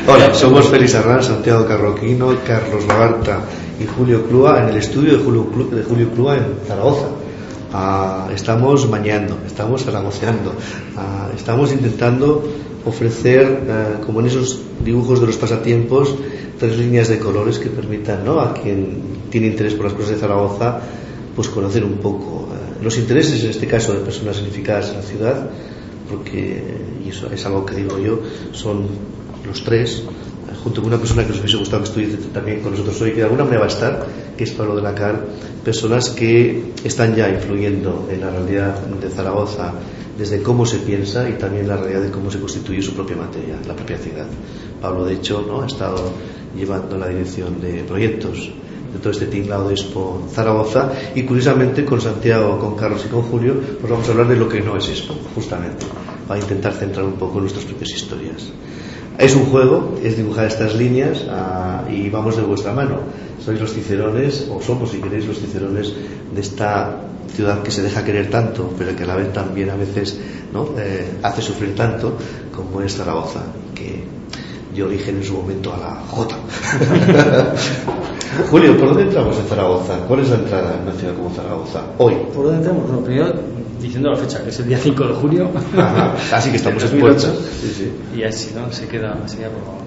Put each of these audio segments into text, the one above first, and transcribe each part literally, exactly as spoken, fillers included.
Hola, somos Félix Arran, Santiago Carroquino, Carlos Labarta y Julio Clua en el estudio de Julio, de Julio Clua en Zaragoza. Uh, estamos mañando, estamos zaragoceando, uh, estamos intentando ofrecer, uh, como en esos dibujos de los pasatiempos, tres líneas de colores que permitan, ¿no?, a quien tiene interés por las cosas de Zaragoza, pues conocer un poco uh, los intereses, en este caso, de personas significadas en la ciudad, porque, y eso es algo que digo yo, son los tres, junto con una persona que nos hubiese gustado que estuviese también con nosotros hoy, que de alguna manera va a estar, que es Pablo de la Car, personas que están ya influyendo en la realidad de Zaragoza desde cómo se piensa y también la realidad de cómo se constituye su propia materia, la propia ciudad. Pablo, de hecho, ¿no?, ha estado llevando la dirección de proyectos de todo este tinglado de Expo Zaragoza, y curiosamente con Santiago, con Carlos y con Julio pues vamos a hablar de lo que no es Expo, justamente, para intentar centrar un poco nuestras propias historias. Es un juego, es dibujar estas líneas, uh, y vamos de vuestra mano. Sois los cicerones, o somos, si queréis, los cicerones de esta ciudad que se deja querer tanto, pero que a la vez también a veces, ¿no?, eh, hace sufrir tanto, como es Zaragoza, que dio origen en su momento a la Jota. Julio, ¿por dónde entramos en Zaragoza? ¿Cuál es la entrada en una ciudad como Zaragoza hoy? ¿Por dónde entramos? Bueno, primero diciendo la fecha, que es el día cinco de julio. Ajá, así que estamos en puertas. Sí, sí. Y así, ¿no?, se queda, se queda aprobado.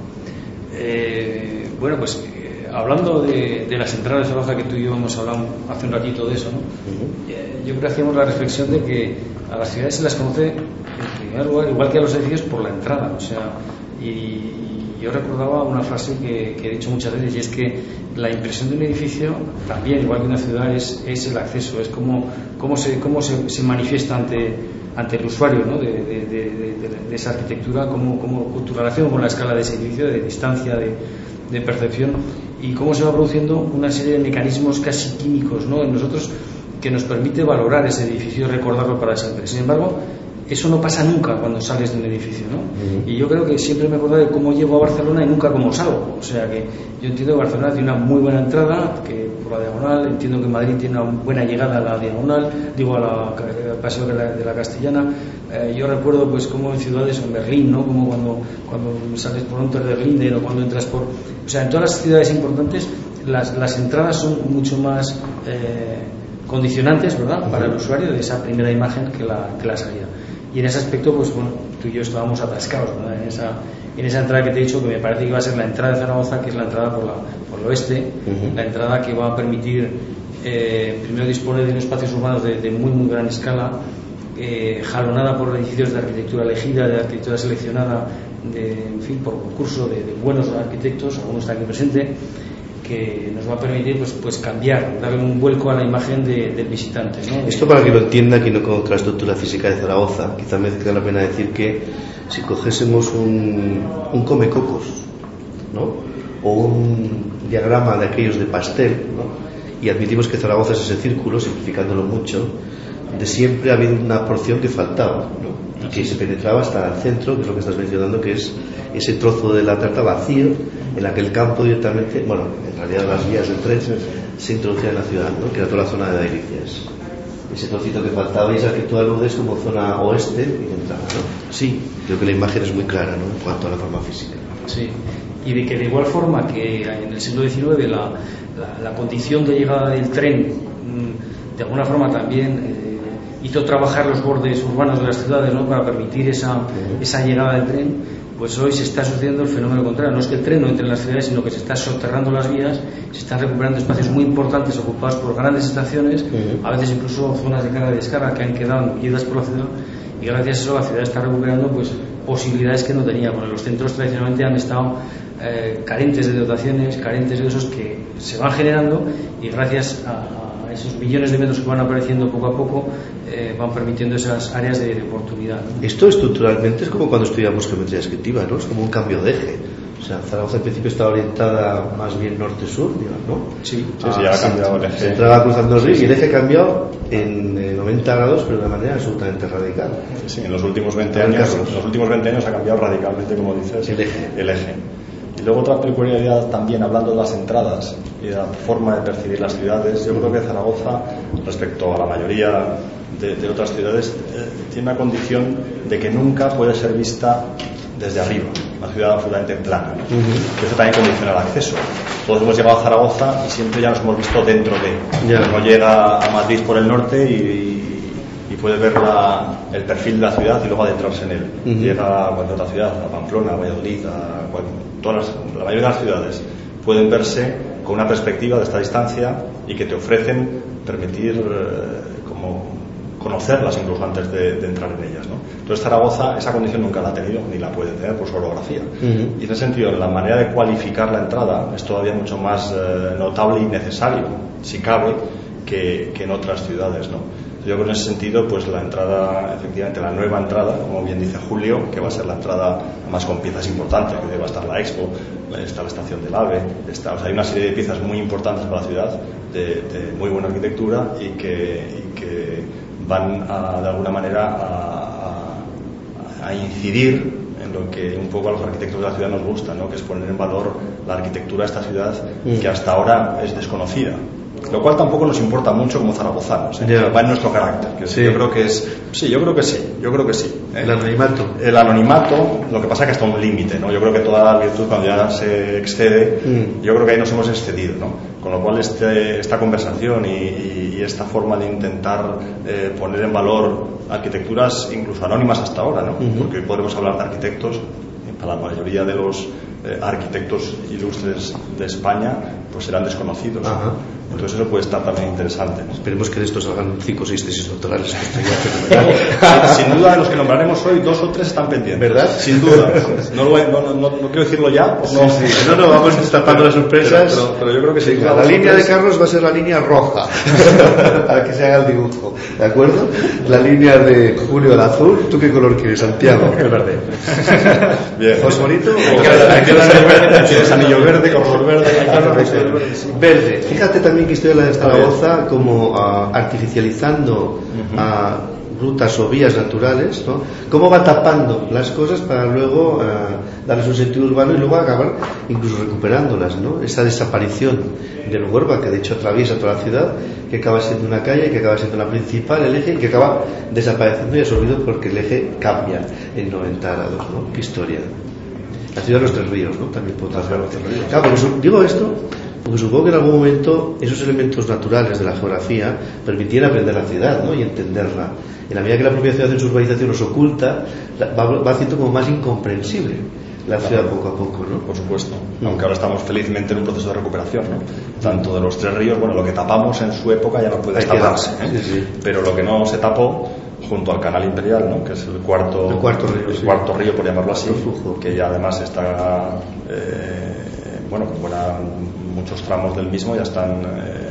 Eh, bueno, pues eh, hablando de, de las entradas de Zaragoza, que tú y yo hemos hablado hace un ratito de eso, ¿no? Uh-huh. eh, yo creo que hacíamos la reflexión de que a las ciudades se las conoce, en primer lugar, igual que a los edificios, por la entrada. O sea, y yo recordaba una frase que, que he dicho muchas veces, y es que la impresión de un edificio también, igual que una ciudad, es, es el acceso, es cómo, cómo, se, cómo se, se manifiesta ante, ante el usuario, ¿no?, de, de, de, de, de esa arquitectura, cómo, cómo tu relación con la escala de ese edificio, de distancia, de, de percepción, y cómo se va produciendo una serie de mecanismos casi químicos, ¿no?, en nosotros, que nos permite valorar ese edificio y recordarlo para siempre. Sin embargo, eso no pasa nunca cuando sales de un edificio, ¿no? Uh-huh. Y yo creo que siempre me acuerdo de cómo llego a Barcelona y nunca cómo salgo. O sea que yo entiendo que Barcelona tiene una muy buena entrada, que por la diagonal, entiendo que Madrid tiene una buena llegada a la diagonal, digo a la, al paseo de la, de la Castellana. Eh, yo recuerdo pues como en ciudades, en Berlín, ¿no?, como cuando, cuando sales por Unter der Linden o cuando entras por... O sea, en todas las ciudades importantes las, las entradas son mucho más eh, condicionantes, ¿verdad?, uh-huh, para el usuario, de esa primera imagen que la, que la salida. Y en ese aspecto, pues bueno, tú y yo estábamos atascados, ¿no?, en esa, en esa entrada que te he dicho, que me parece que iba a ser la entrada de Zaragoza, que es la entrada por, la, por el oeste, uh-huh, la entrada que va a permitir eh, primero disponer de unos espacios urbanos de, de muy muy gran escala, eh, jalonada por edificios de arquitectura elegida, de arquitectura seleccionada, de, en fin, por concurso de, de buenos arquitectos, algunos están aquí presentes, que nos va a permitir pues, pues cambiar, darle un vuelco a la imagen de, del visitante, ¿no? Esto, para que lo entienda quien no conozca la estructura física de Zaragoza, quizá merezca la pena decir que si cogésemos un, un comecocos, ¿no?, o un diagrama de aquellos de pastel, ¿no?, y admitimos que Zaragoza es ese círculo, simplificándolo mucho, de siempre ha habido una porción que faltaba, ¿no?, y que se penetraba hasta el centro, que es lo que estás mencionando, que es ese trozo de la tarta vacío, en la que el campo directamente, bueno, en realidad las vías del tren se introducían en la ciudad, ¿no?, que era toda la zona de Delicias. Ese trocito que faltaba, y esa que tú aludes como zona oeste y de entrada, ¿no? Sí. Creo que la imagen es muy clara, ¿no?, en cuanto a la forma física. Sí. Y de que de igual forma que en el siglo diecinueve la, la, la condición de llegada del tren de alguna forma también eh, hizo trabajar los bordes urbanos de las ciudades, ¿no?, para permitir esa, uh-huh, esa llegada del tren, pues hoy se está sucediendo el fenómeno contrario. No es que el tren no entre en las ciudades, sino que se está soterrando las vías, se están recuperando espacios muy importantes ocupados por grandes estaciones, uh-huh, a veces incluso zonas de carga y descarga que han quedado engullidas por la ciudad, y gracias a eso la ciudad está recuperando pues posibilidades que no tenía. Bueno, los centros tradicionalmente han estado eh, carentes de dotaciones, carentes de esos que se van generando, y gracias a esos millones de metros que van apareciendo poco a poco eh, van permitiendo esas áreas de, de oportunidad, ¿no? Esto estructuralmente es como cuando estudiamos geometría descriptiva, ¿no? Es como un cambio de eje. O sea, Zaragoza al principio estaba orientada más bien norte-sur, digamos, ¿no? Sí, sí, sí, ya ha cambiado el eje. Se entraba cruzando el río, y el eje ha cambiado en eh, noventa grados, pero de una manera absolutamente radical. Sí, en los últimos veinte años, en los últimos veinte años ha cambiado radicalmente, como dices, el eje. El eje. Y luego otra peculiaridad también, hablando de las entradas y de la forma de percibir las ciudades, yo creo que Zaragoza, respecto a la mayoría de, de otras ciudades, eh, tiene una condición de que nunca puede ser vista desde arriba, una ciudad absolutamente plana, ¿no? Uh-huh. Eso también condiciona el acceso. Todos hemos llegado a Zaragoza y siempre ya nos hemos visto dentro de. Yeah. Uno llega a Madrid por el norte y, y puede ver la, el perfil de la ciudad y luego adentrarse en él. Uh-huh. Llega a cualquier otra ciudad, a Pamplona, a Valladolid, a cual, todas las, la mayoría de las ciudades pueden verse con una perspectiva de esta distancia y que te ofrecen permitir eh, como conocerlas incluso antes de, de entrar en ellas, ¿no? Entonces Zaragoza esa condición nunca la ha tenido ni la puede tener por su orografía. Uh-huh. Y en ese sentido la manera de cualificar la entrada es todavía mucho más eh, notable y necesario, si cabe, que, que en otras ciudades, ¿no? Yo creo que en ese sentido pues la entrada, efectivamente la nueva entrada, como bien dice Julio, que va a ser la entrada más con piezas importantes, que va a estar la Expo, está la estación del AVE, está, o sea, hay una serie de piezas muy importantes para la ciudad, de, de muy buena arquitectura y que, y que van a, de alguna manera a, a, a incidir en lo que un poco a los arquitectos de la ciudad nos gusta, ¿no? Que es poner en valor la arquitectura de esta ciudad que hasta ahora es desconocida. Lo cual tampoco nos importa mucho como zaragozanos, ¿eh? Yeah. Va en nuestro carácter. Que sí. Yo creo que es, sí, yo creo que sí, yo creo que sí. ¿eh? El anonimato. El anonimato, lo que pasa es que hasta un límite, ¿no? Yo creo que toda la virtud cuando ya se excede, mm. yo creo que ahí nos hemos excedido, ¿no? Con lo cual este, esta conversación y, y, y esta forma de intentar eh, poner en valor arquitecturas incluso anónimas hasta ahora, ¿no? Uh-huh. Porque hoy podremos hablar de arquitectos, para la mayoría de los eh, arquitectos ilustres de España, pues serán desconocidos. Uh-huh. Entonces eso puede estar también interesante, ¿no? Esperemos que de estos salgan cinco o seis tesis doctorales. sin, sin duda de los que nombraremos hoy, dos o tres están pendientes. ¿Verdad? Sin duda. No, lo, no, no, no, no quiero decirlo ya. Sí, no, sí. no, no, vamos destapando las sorpresas. Pero, pero, pero yo creo que sí. La, la línea de Carlos va a ser la línea roja, para que se haga el dibujo. ¿De acuerdo? La línea de Julio el azul. ¿Tú qué color quieres, Santiago? El verde. Bien. ¿Fosforito? ¿Quieres anillo verde, color verde? Verde. Fíjate también que estoy en la de Zaragoza como uh, artificializando uh-huh. uh, rutas o vías naturales, ¿no? Cómo va tapando las cosas para luego uh, darles un sentido urbano y luego acabar incluso recuperándolas, ¿no? Esa desaparición del Huerva que de hecho atraviesa toda la ciudad, que acaba siendo una calle, que acaba siendo la principal, el eje, y que acaba desapareciendo y absorbido porque el eje cambia en noventa grados, ¿no? Qué historia. La ciudad de los Tres Ríos, ¿no? También puedo tratar. Claro, porque su, digo esto porque supongo que en algún momento esos elementos naturales de la geografía permitían aprender la ciudad, ¿no? Y entenderla. En la medida que la propia ciudad en su urbanización nos oculta, va, va haciendo como más incomprensible la ciudad poco a poco, ¿no? Por supuesto. Mm. Aunque ahora estamos felizmente en un proceso de recuperación, ¿no? Tanto de los Tres Ríos, bueno, lo que tapamos en su época ya no puede taparse, ¿eh? Sí, sí. Pero lo que no se tapó junto al Canal Imperial, ¿no? Que es el cuarto, el cuarto río, el sí. cuarto río, por llamarlo así, que ya además está, eh, bueno, buena, muchos tramos del mismo ya están eh,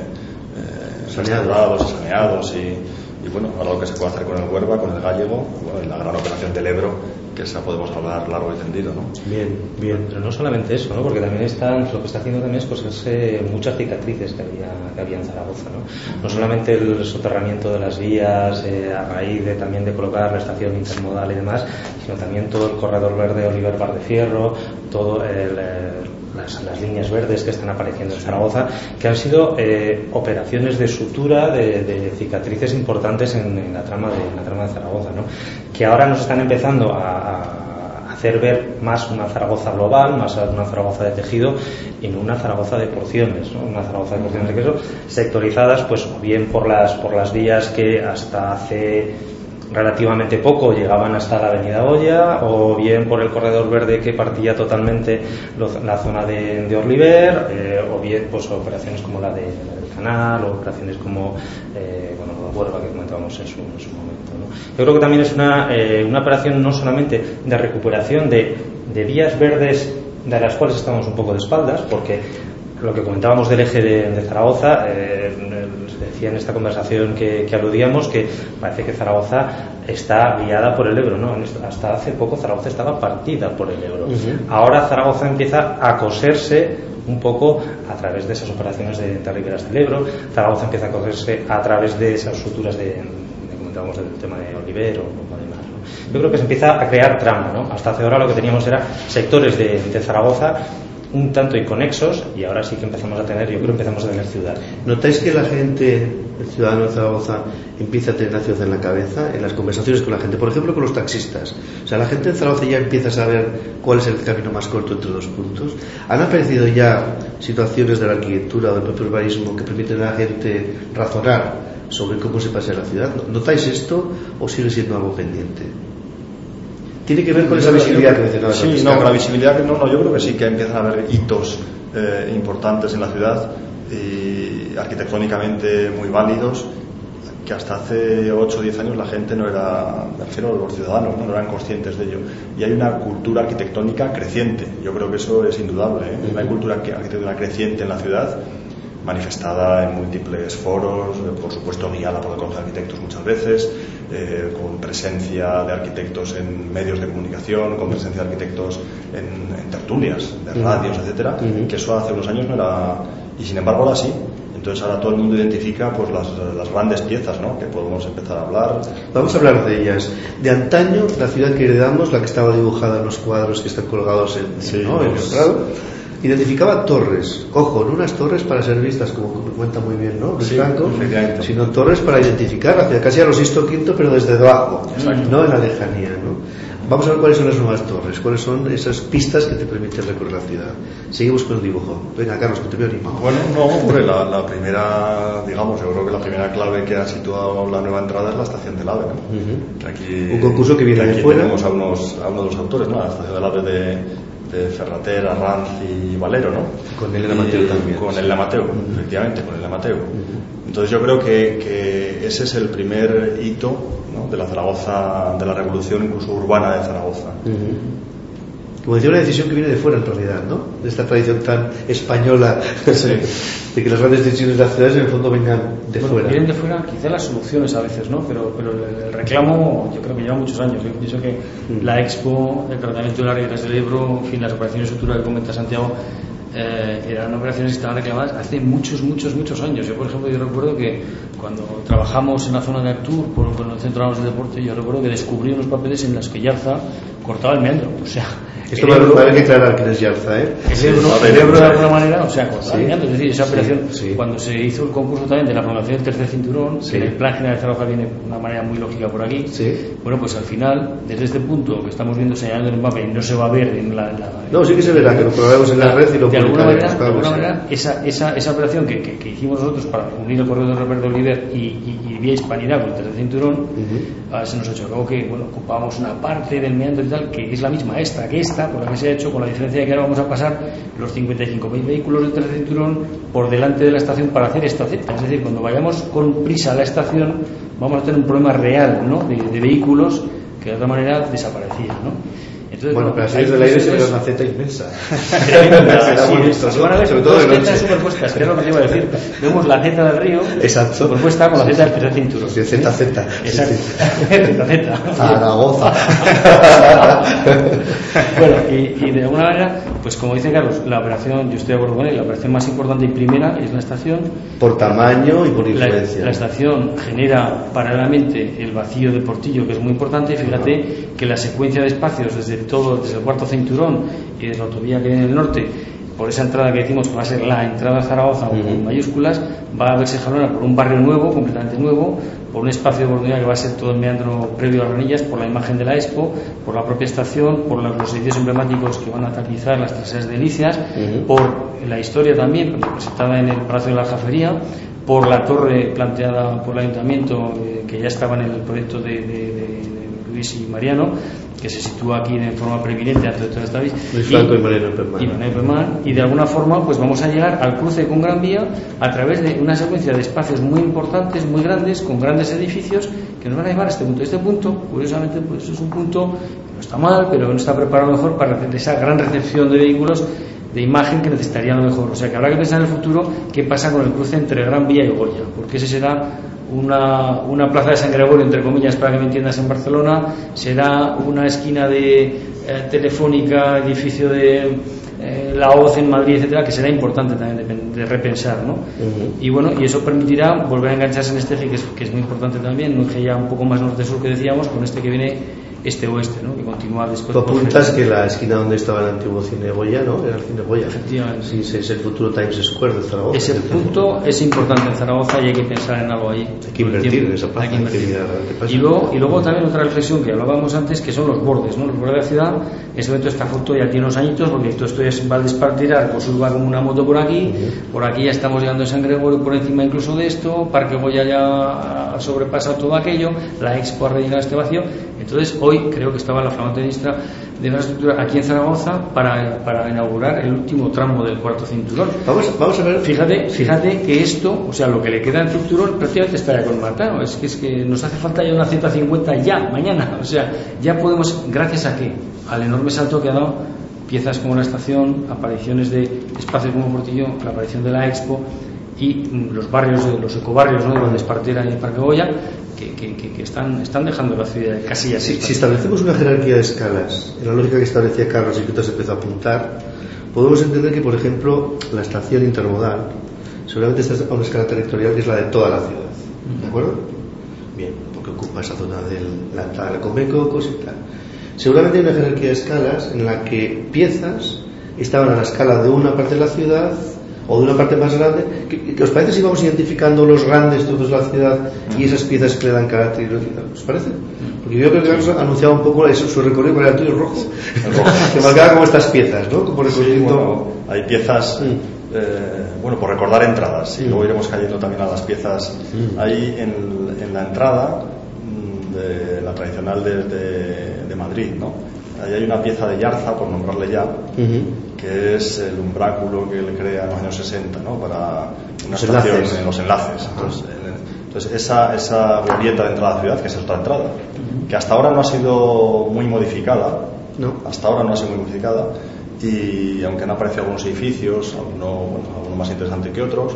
eh, restaurados, saneados y, y bueno, ahora lo que se puede hacer con el Huerva, con el Gallego, bueno, y la gran operación del Ebro, que esa podemos hablar largo y tendido, ¿no? Bien, bien. Pero no solamente eso, ¿no? Porque también están, lo que está haciendo también es coserse muchas cicatrices que había, que había en Zaragoza, ¿no? No solamente el soterramiento de las vías eh, a raíz de también de colocar la estación intermodal y demás, sino también todo el corredor verde Oliver Bar de Fierro, todo el, el Las, las líneas verdes que están apareciendo en Zaragoza, que han sido eh, operaciones de sutura de, de cicatrices importantes en, en, la trama de, en la trama de Zaragoza, ¿no? Que ahora nos están empezando a, a hacer ver más una Zaragoza global, más una Zaragoza de tejido y no una Zaragoza de porciones, ¿no? Una Zaragoza de porciones de queso sectorizadas, pues o bien por las, por las vías que hasta hace relativamente poco llegaban hasta la avenida Oya, o bien por el corredor verde que partía totalmente lo, la zona de, de Orliver, eh, o bien pues operaciones como la, de, la del canal, o operaciones como eh, bueno, la Huerva que comentábamos en su, en su momento, ¿no? Yo creo que también es una, eh, una operación no solamente de recuperación de, de vías verdes de las cuales estamos un poco de espaldas, porque lo que comentábamos del eje de, de Zaragoza, eh, decía en esta conversación que, que aludíamos que parece que Zaragoza está guiada por el Ebro, ¿no? Hasta hace poco Zaragoza estaba partida por el Ebro. Uh-huh. Ahora Zaragoza empieza a coserse un poco a través de esas operaciones de, de riberas del Ebro. Zaragoza empieza a coserse a través de esas suturas de, de comentábamos del tema de Oliver o, o demás, ¿no? Yo creo que se empieza a crear trama, ¿no? Hasta hace ahora lo que teníamos era sectores de, de Zaragoza un tanto inconexos, y ahora sí que empezamos a tener, yo creo que empezamos a tener ciudad. ¿Notáis que la gente, el ciudadano de Zaragoza, empieza a tener la ciudad en la cabeza, en las conversaciones con la gente? Por ejemplo, con los taxistas. O sea, la gente en Zaragoza ya empieza a saber cuál es el camino más corto entre dos puntos. ¿Han aparecido ya situaciones de la arquitectura o del propio urbanismo que permiten a la gente razonar sobre cómo se pasea la ciudad? ¿Notáis esto o sigue siendo algo pendiente? Tiene que ver con esa visibilidad que mencionaba. Sí, no, con la visibilidad, no, no, yo creo que sí que empiezan a haber hitos eh, importantes en la ciudad y arquitectónicamente muy válidos, que hasta hace ocho o diez años la gente no era, me refiero a los ciudadanos, ¿no? no eran conscientes de ello. Y hay una cultura arquitectónica creciente, yo creo que eso es indudable, ¿eh? Hay una cultura arquitectónica creciente en la ciudad, manifestada en múltiples foros, por supuesto guiada por el Consejo de Arquitectos muchas veces, eh, con presencia de arquitectos en medios de comunicación, con presencia de arquitectos en, en tertulias, de radios, etcétera, uh-huh. que eso hace unos años no era, y sin embargo ahora sí. Entonces ahora todo el mundo identifica pues las, las grandes piezas, ¿no? que podemos empezar a hablar. Vamos a hablar de ellas. De antaño, la ciudad que heredamos, la que estaba dibujada en los cuadros que están colgados en, sí, ¿no? en el Prado, identificaba torres, ojo, no unas torres para ser vistas, como cuenta muy bien, ¿no? Luis sí, Franco, sino torres para identificar hacia casi a los Sisto Quinto, pero desde debajo, Exacto. no en la lejanía, ¿no? Vamos a ver cuáles son las nuevas torres, cuáles son esas pistas que te permiten recorrer la ciudad. Seguimos con el dibujo. Venga, Carlos, que te veo animado. Bueno, no, hombre, la, la primera, digamos, yo creo que la primera clave que ha situado la nueva entrada es la estación del AVE, ¿no? Uh-huh. Que aquí, un concurso que viene que de aquí fuera. Tenemos a, unos, a uno de los autores, ¿no? La estación del AVE de de Ferrater, Arranz y Valero, ¿no? Con Elena Mateo también. Con Elena Mateo, uh-huh. efectivamente, con Elena Mateo. Uh-huh. Entonces yo creo que, que ese es el primer hito, ¿no? de la Zaragoza, de la revolución incluso urbana de Zaragoza. Uh-huh. Como decía, una decisión que viene de fuera en realidad, ¿no? De esta tradición tan española, sí. de que las grandes decisiones de las ciudades en el fondo vengan de bueno, fuera. Vienen de fuera, quizá las soluciones a veces, ¿no? Pero, pero el reclamo yo creo que lleva muchos años. Yo pienso que mm. la Expo, el tratamiento de las rieras del Ebro, en fin, las operaciones futuras que comenta Santiago, eh, eran operaciones que estaban reclamadas hace muchos, muchos, muchos años. Yo, por ejemplo, yo recuerdo que cuando trabajamos en la zona de Artur, por, por el Centro de Deporte, yo recuerdo que descubrí unos papeles en los que Yarza cortaba el meandro, o sea... Esto va a haber que aclarar quién es Yarza, ¿eh? El Ebro, el Ebro de alguna manera, o sea, cortaba el meandro, es decir, esa sí, operación, sí. cuando se hizo el concurso también de la prolongación del tercer cinturón, sí. que en el plan general de Zaragoza viene de una manera muy lógica por aquí, sí. bueno, pues al final, desde este punto que estamos viendo señalando el mapa y no se va a ver en la... la no, sí que se verá, que lo probemos en la, la red y lo de alguna manera, publicaremos. De alguna manera, esa, esa, esa operación que, que, que hicimos nosotros para unir el corredor de Roberto Oliver y, y, y vía Hispanidad con el tercer cinturón, uh-huh. uh, se nos ha hecho luego que, bueno, ocupamos una parte del meandro y tal, que es la misma esta que esta, por la que se ha hecho, con la diferencia de que ahora vamos a pasar los cincuenta y cinco mil vehículos del tercer cinturón por delante de la estación para hacer esta Z. Es decir, cuando vayamos con prisa a la estación vamos a tener un problema real, ¿no? de, de vehículos que de otra manera desaparecían, ¿no? Entonces, bueno, bueno, pero así desde el aire se ve una Z inmensa. Se van a ver dos zetas superpuestas, que es lo que te iba a decir. Vemos la Z del río exacto. superpuesta con la Z del tercer cinturón. Sí, Z Z. Exacto. Z Z. Zaragoza. Bueno, y, y de alguna manera, pues como dice Carlos, la operación, yo estoy de acuerdo con él, la operación más importante y primera es la estación. Por tamaño y por influencia. La, la estación genera paralelamente el vacío de Portillo, que es muy importante. Fíjate uh-huh. que la secuencia de espacios desde todo, desde el cuarto cinturón y desde la autovía que viene en el norte, por esa entrada que decimos que va a ser la entrada a Zaragoza uh-huh. con mayúsculas, va a verse jalonada por un barrio nuevo, completamente nuevo, por un espacio de oportunidad que va a ser todo el meandro previo a Ranillas, por la imagen de la Expo, por la propia estación, por los edificios emblemáticos que van a tapizar las traseras delicias, uh-huh. por la historia también presentada en el Palacio de la Aljafería, por la torre planteada por el Ayuntamiento, eh, que ya estaba en el proyecto de, de, de, de Luis y Mariano, que se sitúa aquí de forma preeminente antes de toda esta vez. Luis Franco y, y Mariano Perman. Y, y de alguna forma pues vamos a llegar al cruce con Gran Vía a través de una secuencia de espacios muy importantes, muy grandes, con grandes edificios que nos van a llevar a este punto. Este punto, curiosamente, pues es un punto que no está mal, pero que no está preparado mejor para esa gran recepción de vehículos de imagen que necesitarían lo mejor. O sea que habrá que pensar en el futuro qué pasa con el cruce entre Gran Vía y Goya, porque ese será una, una plaza de San Gregorio, entre comillas, para que me entiendas, en Barcelona, será una esquina de eh, Telefónica, edificio de eh, la O C en Madrid, etcétera, que será importante también de, de repensar, ¿no? Uh-huh. Y bueno, y eso permitirá volver a engancharse en este eje que es, que es muy importante también, un eje ya un poco más norte-sur que decíamos, con este que viene este-oeste, ¿no? Que continúa después. Tú apuntas que la esquina donde estaba el antiguo cine Goya, ¿no? Era el cine Goya. Efectivamente. Sí, es el futuro Times Square de Zaragoza. Ese punto es importante en Zaragoza y hay que pensar en algo ahí. Hay que invertir en esa plaza. Hay que invertir. Hay que mirar qué pasa. Y luego, y luego también otra reflexión que hablábamos antes, que son los bordes, ¿no? Los bordes de la ciudad. En ese momento esta foto ya tiene unos añitos, porque todo esto es va a despartirar, pues va como una moto por aquí, uh-huh. Por aquí ya estamos llegando a San Gregorio, por encima incluso de esto, Parque Goya ya ha sobrepasado todo aquello, la Expo ha rellenado este vacío. Entonces hoy creo que estaba la flamante ministra de infraestructura aquí en Zaragoza para, para inaugurar el último tramo del cuarto cinturón. Vamos, vamos a ver. Fíjate, fíjate que esto, o sea, lo que le queda al cinturón prácticamente está ya colmatado. Es que es que nos hace falta ya una ciento cincuenta ya, mañana. O sea, ya podemos, gracias a qué, al enorme salto que ha dado piezas como la estación, apariciones de espacios como Portillo, la aparición de la Expo y los barrios, los ecobarrios, ¿no? De donde Espartera y el Parque Goya, que, que, que, que están, están dejando la ciudad casi así. Si, si establecemos una jerarquía de escalas, en la lógica que establecía Carlos y que entonces empezó a apuntar, podemos entender que, por ejemplo, la estación intermodal seguramente está a una escala territorial que es la de toda la ciudad. ¿De acuerdo? Bien, porque ocupa esa zona de la entrada del Comecocos y tal. Seguramente hay una jerarquía de escalas en la que piezas estaban a la escala de una parte de la ciudad o de una parte más grande. ¿Qué, qué os parece si vamos identificando los grandes trozos de la ciudad y esas piezas que le dan carácter ideológico? ¿Os parece? Porque yo creo que Carlos anunciaba un poco eso, su recorrido con el tuyo rojo, que marcaba como estas piezas, ¿no? Como sí, bueno, hay piezas, mm. eh, bueno, por recordar entradas, y mm. luego iremos cayendo también a las piezas. Mm. Hay en, en la entrada de la tradicional de, de, de Madrid, ¿no? Ahí hay una pieza de Yarza, por nombrarle ya, uh-huh. que es el umbráculo que le crea en los años sesenta, ¿no? Para una los estación enlaces. en los enlaces. Entonces, uh-huh. entonces esa, esa glorieta de entrada a la ciudad, que es otra entrada, uh-huh. que hasta ahora no ha sido muy modificada, no. hasta ahora no ha sido muy modificada, y aunque han aparecido algunos edificios, alguno, bueno, alguno más interesante que otros,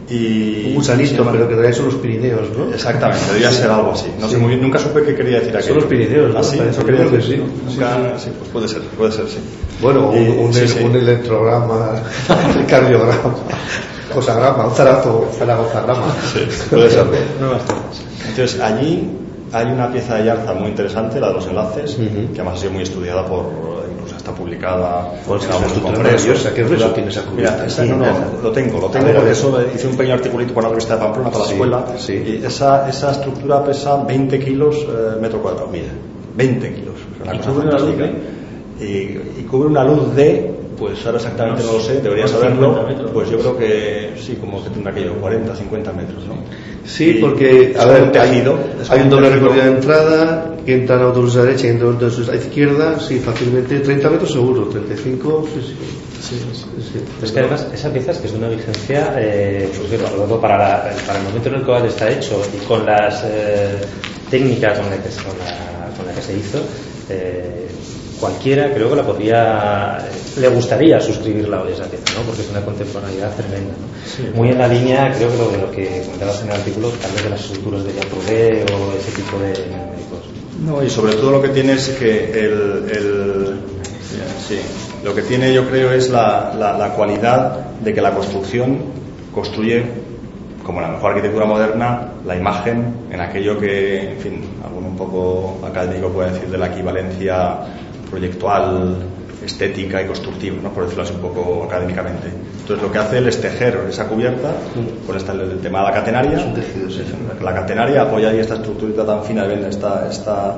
y un gusanito, pero que trae son los Pirineos, ¿no? Exactamente, debería ser algo así. No sí. sé muy bien, nunca supe qué quería decir aquello. Son los Pirineos, ¿no? ¿Ah, sí? Eso quería decir, sí. Nunca, sí, pues puede ser, puede ser, sí. Bueno, un, eh, un, sí, el, sí. un electrograma, un cardiograma, cosagrama, un zarazo, zaragozagrama. Sí, puede ser. Nuevas cosas. Entonces, allí hay una pieza de Yarza muy interesante, la de los enlaces, uh-huh. que además ha sido muy estudiada por... incluso está publicada pues en algunos congresos. ¿Qué grueso tiene esa cubierta? Mira, esa, no, no, lo tengo, lo tengo, porque eso hice un pequeño articulito para la revista de Pamplona, para sí, la escuela, sí. y esa, esa estructura pesa veinte kilos eh, metro cuadrado, mira, veinte kilos, una cosa fantástica. Y, y cubre una luz de, pues ahora exactamente no lo sé, debería saberlo, pues yo creo que sí, como que tendrá aquello, cuarenta, cincuenta metros, ¿no? Sí, porque, a ver, tejido, hay, hay un doble recorrido de entrada, que entran autobuses a la derecha y entran autobuses a la izquierda, sí, fácilmente, treinta metros seguro, treinta y cinco, sí, sí. Sí, sí, sí. Es que además esa pieza es que es de una vigencia, eh, pues bueno, para, la, para el momento en el cual está hecho y con las eh, técnicas con, la que, con, la, con la que se hizo, eh, cualquiera creo que la podría, le gustaría suscribirla hoy esa pieza, ¿no? Porque es una contemporaneidad tremenda, ¿no? Sí, muy en la línea, creo que lo de lo que comentabas en el artículo, tal vez de las estructuras de Yaprodé o ese tipo de médicos. No, y sobre todo lo que tiene es que el, el sí, lo que tiene yo creo es la, la, la cualidad de que la construcción construye, como la mejor arquitectura moderna, la imagen en aquello que, en fin, alguno un poco académico puede decir de la equivalencia proyectual, estética y constructiva, ¿no? Por decirlo así un poco académicamente. Entonces lo que hace él es tejer esa cubierta con esta, el, el tema de la catenaria. Es un tejido, sí. La catenaria apoya ahí esta estructurita tan fina, ven, esta, esta,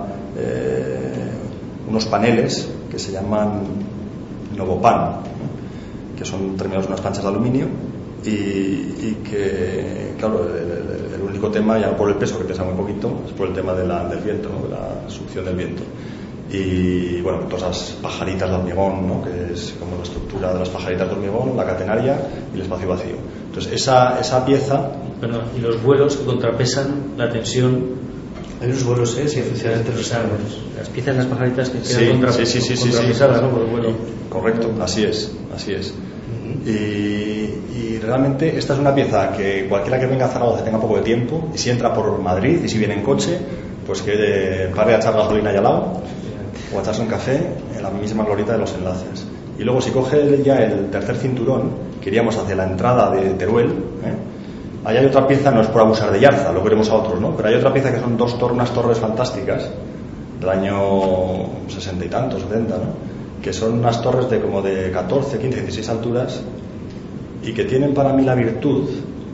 eh, unos paneles que se llaman Novopan, ¿no? Que son terminados en unas planchas de aluminio y, y que, claro, el, el, el único tema, ya no por el peso, que pesa muy poquito, es por el tema de la, del viento, ¿no? De la succión del viento. Y bueno, todas las pajaritas de hormigón, ¿no? Que es como la estructura de las pajaritas de hormigón, la catenaria y el espacio vacío. Entonces esa, esa pieza... Perdón, y los vuelos que contrapesan la tensión. Hay unos vuelos, ¿eh? Sí, efectivamente los árboles. Las piezas, las pajaritas que sí, quedan contra, sí, sí, sí, contrapesadas, sí, sí. ¿no? Por el vuelo. Correcto, así es, así es. Uh-huh. Y, y realmente esta es una pieza que cualquiera que venga a Zaragoza tenga poco de tiempo, y si entra por Madrid y si viene en coche, pues que pare a echar gasolina allá al lado o a echarse un café en la misma glorieta de los enlaces. Y luego si coge ya el tercer cinturón, que iríamos hacia la entrada de Teruel, ¿eh? Ahí hay otra pieza, no es por abusar de Yarza, lo veremos a otros, ¿no? Pero hay otra pieza que son dos tor- unas torres fantásticas del año sesenta y tantos, setenta, ¿no? Que son unas torres de como de catorce, quince, dieciséis alturas y que tienen para mí la virtud,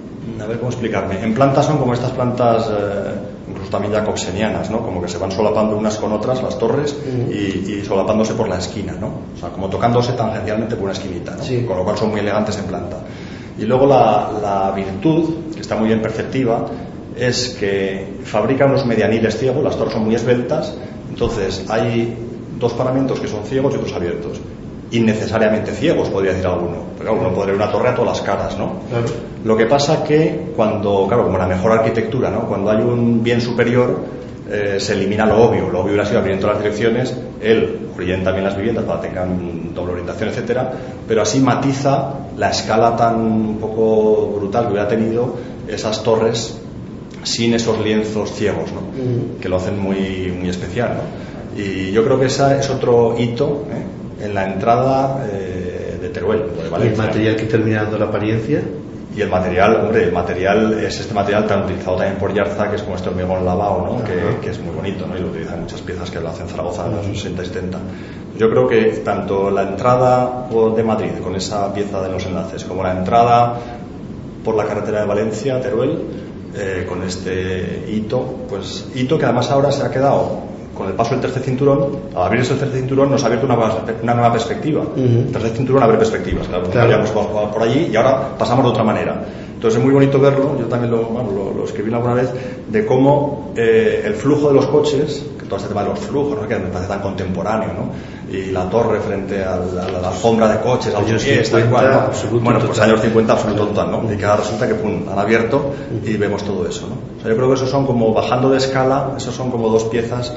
a ver cómo explicarme, en planta son como estas plantas eh, incluso también ya coxenianas, ¿no? Como que se van solapando unas con otras las torres uh-huh. y, y solapándose por la esquina, ¿no? O sea, como tocándose tangencialmente por una esquinita, ¿no? Sí. Con lo cual son muy elegantes en planta. Y luego la, la virtud, que está muy bien perceptiva, es que fabrica unos medianiles ciegos, las torres son muy esbeltas, entonces hay dos paramentos que son ciegos y otros abiertos. Innecesariamente ciegos, podría decir alguno. Pero claro, uno podría ver una torre a todas las caras, ¿no? Claro. Lo que pasa que cuando, claro, como la mejor arquitectura, ¿no? Cuando hay un bien superior, eh, se elimina lo obvio. Lo obvio hubiera sido abrir en todas las direcciones, él orienta bien las viviendas para que tengan doble orientación, etcétera, pero así matiza la escala tan un poco brutal que hubiera tenido esas torres sin esos lienzos ciegos, ¿no? Mm. Que lo hacen muy, muy especial, ¿no? Y yo creo que ese es otro hito, ¿eh? En la entrada eh, de Teruel, de Valencia. ¿Y el material que termina dando la apariencia? Y el material, hombre, el material es este material tan utilizado también por Yarza, que es como este hormigón lavado, ¿no? Que, que es muy bonito, ¿no? Y lo utilizan muchas piezas que lo hacen en Zaragoza en los sesenta y setenta. Yo creo que tanto la entrada de Madrid con esa pieza de los enlaces, como la entrada por la carretera de Valencia a Teruel, eh, con este hito, pues hito que además ahora se ha quedado con el paso del tercer cinturón. Al abrirse el tercer cinturón nos ha abierto una, una nueva perspectiva. Uh-huh. El tercer cinturón abre perspectivas, claro, claro. Habíamos pasado por allí y ahora pasamos de otra manera. Entonces es muy bonito verlo, yo también lo, bueno, lo, lo escribí alguna vez, de cómo eh, el flujo de los coches, que todo este tema de los flujos, ¿no? Que me parece tan contemporáneo, ¿no? Y la torre frente a la, a la alfombra de coches, a los pies, tal cual, ¿no? Bueno, pues años cincuenta absoluto total, ¿no? Y que ahora resulta que pum, han abierto y vemos todo eso, ¿no? O sea, yo creo que esos son como, bajando de escala, esos son como dos piezas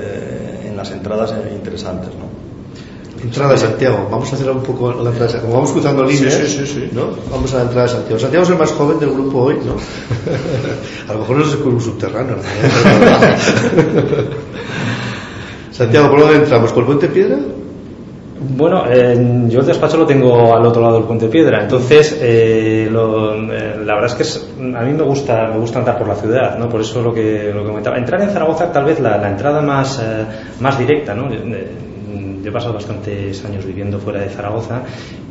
eh, en las entradas eh, interesantes, ¿no? Entrada de Santiago, vamos a hacer un poco la entrada de Santiago. Como vamos cruzando líneas, sí, sí, sí, sí. ¿No? Vamos a la entrada de Santiago. Santiago es el más joven del grupo hoy, ¿no? A lo mejor no es un subterráneo, ¿no? Santiago, ¿por dónde entramos? ¿Por el Puente Piedra? Bueno, eh, yo el despacho lo tengo al otro lado del Puente Piedra, entonces eh, lo, eh, la verdad es que es, a mí me gusta me gusta andar por la ciudad, ¿no? Por eso lo que, lo que comentaba. Entrar en Zaragoza tal vez la, la entrada más, eh, más directa, ¿no? Yo he pasado bastantes años viviendo fuera de Zaragoza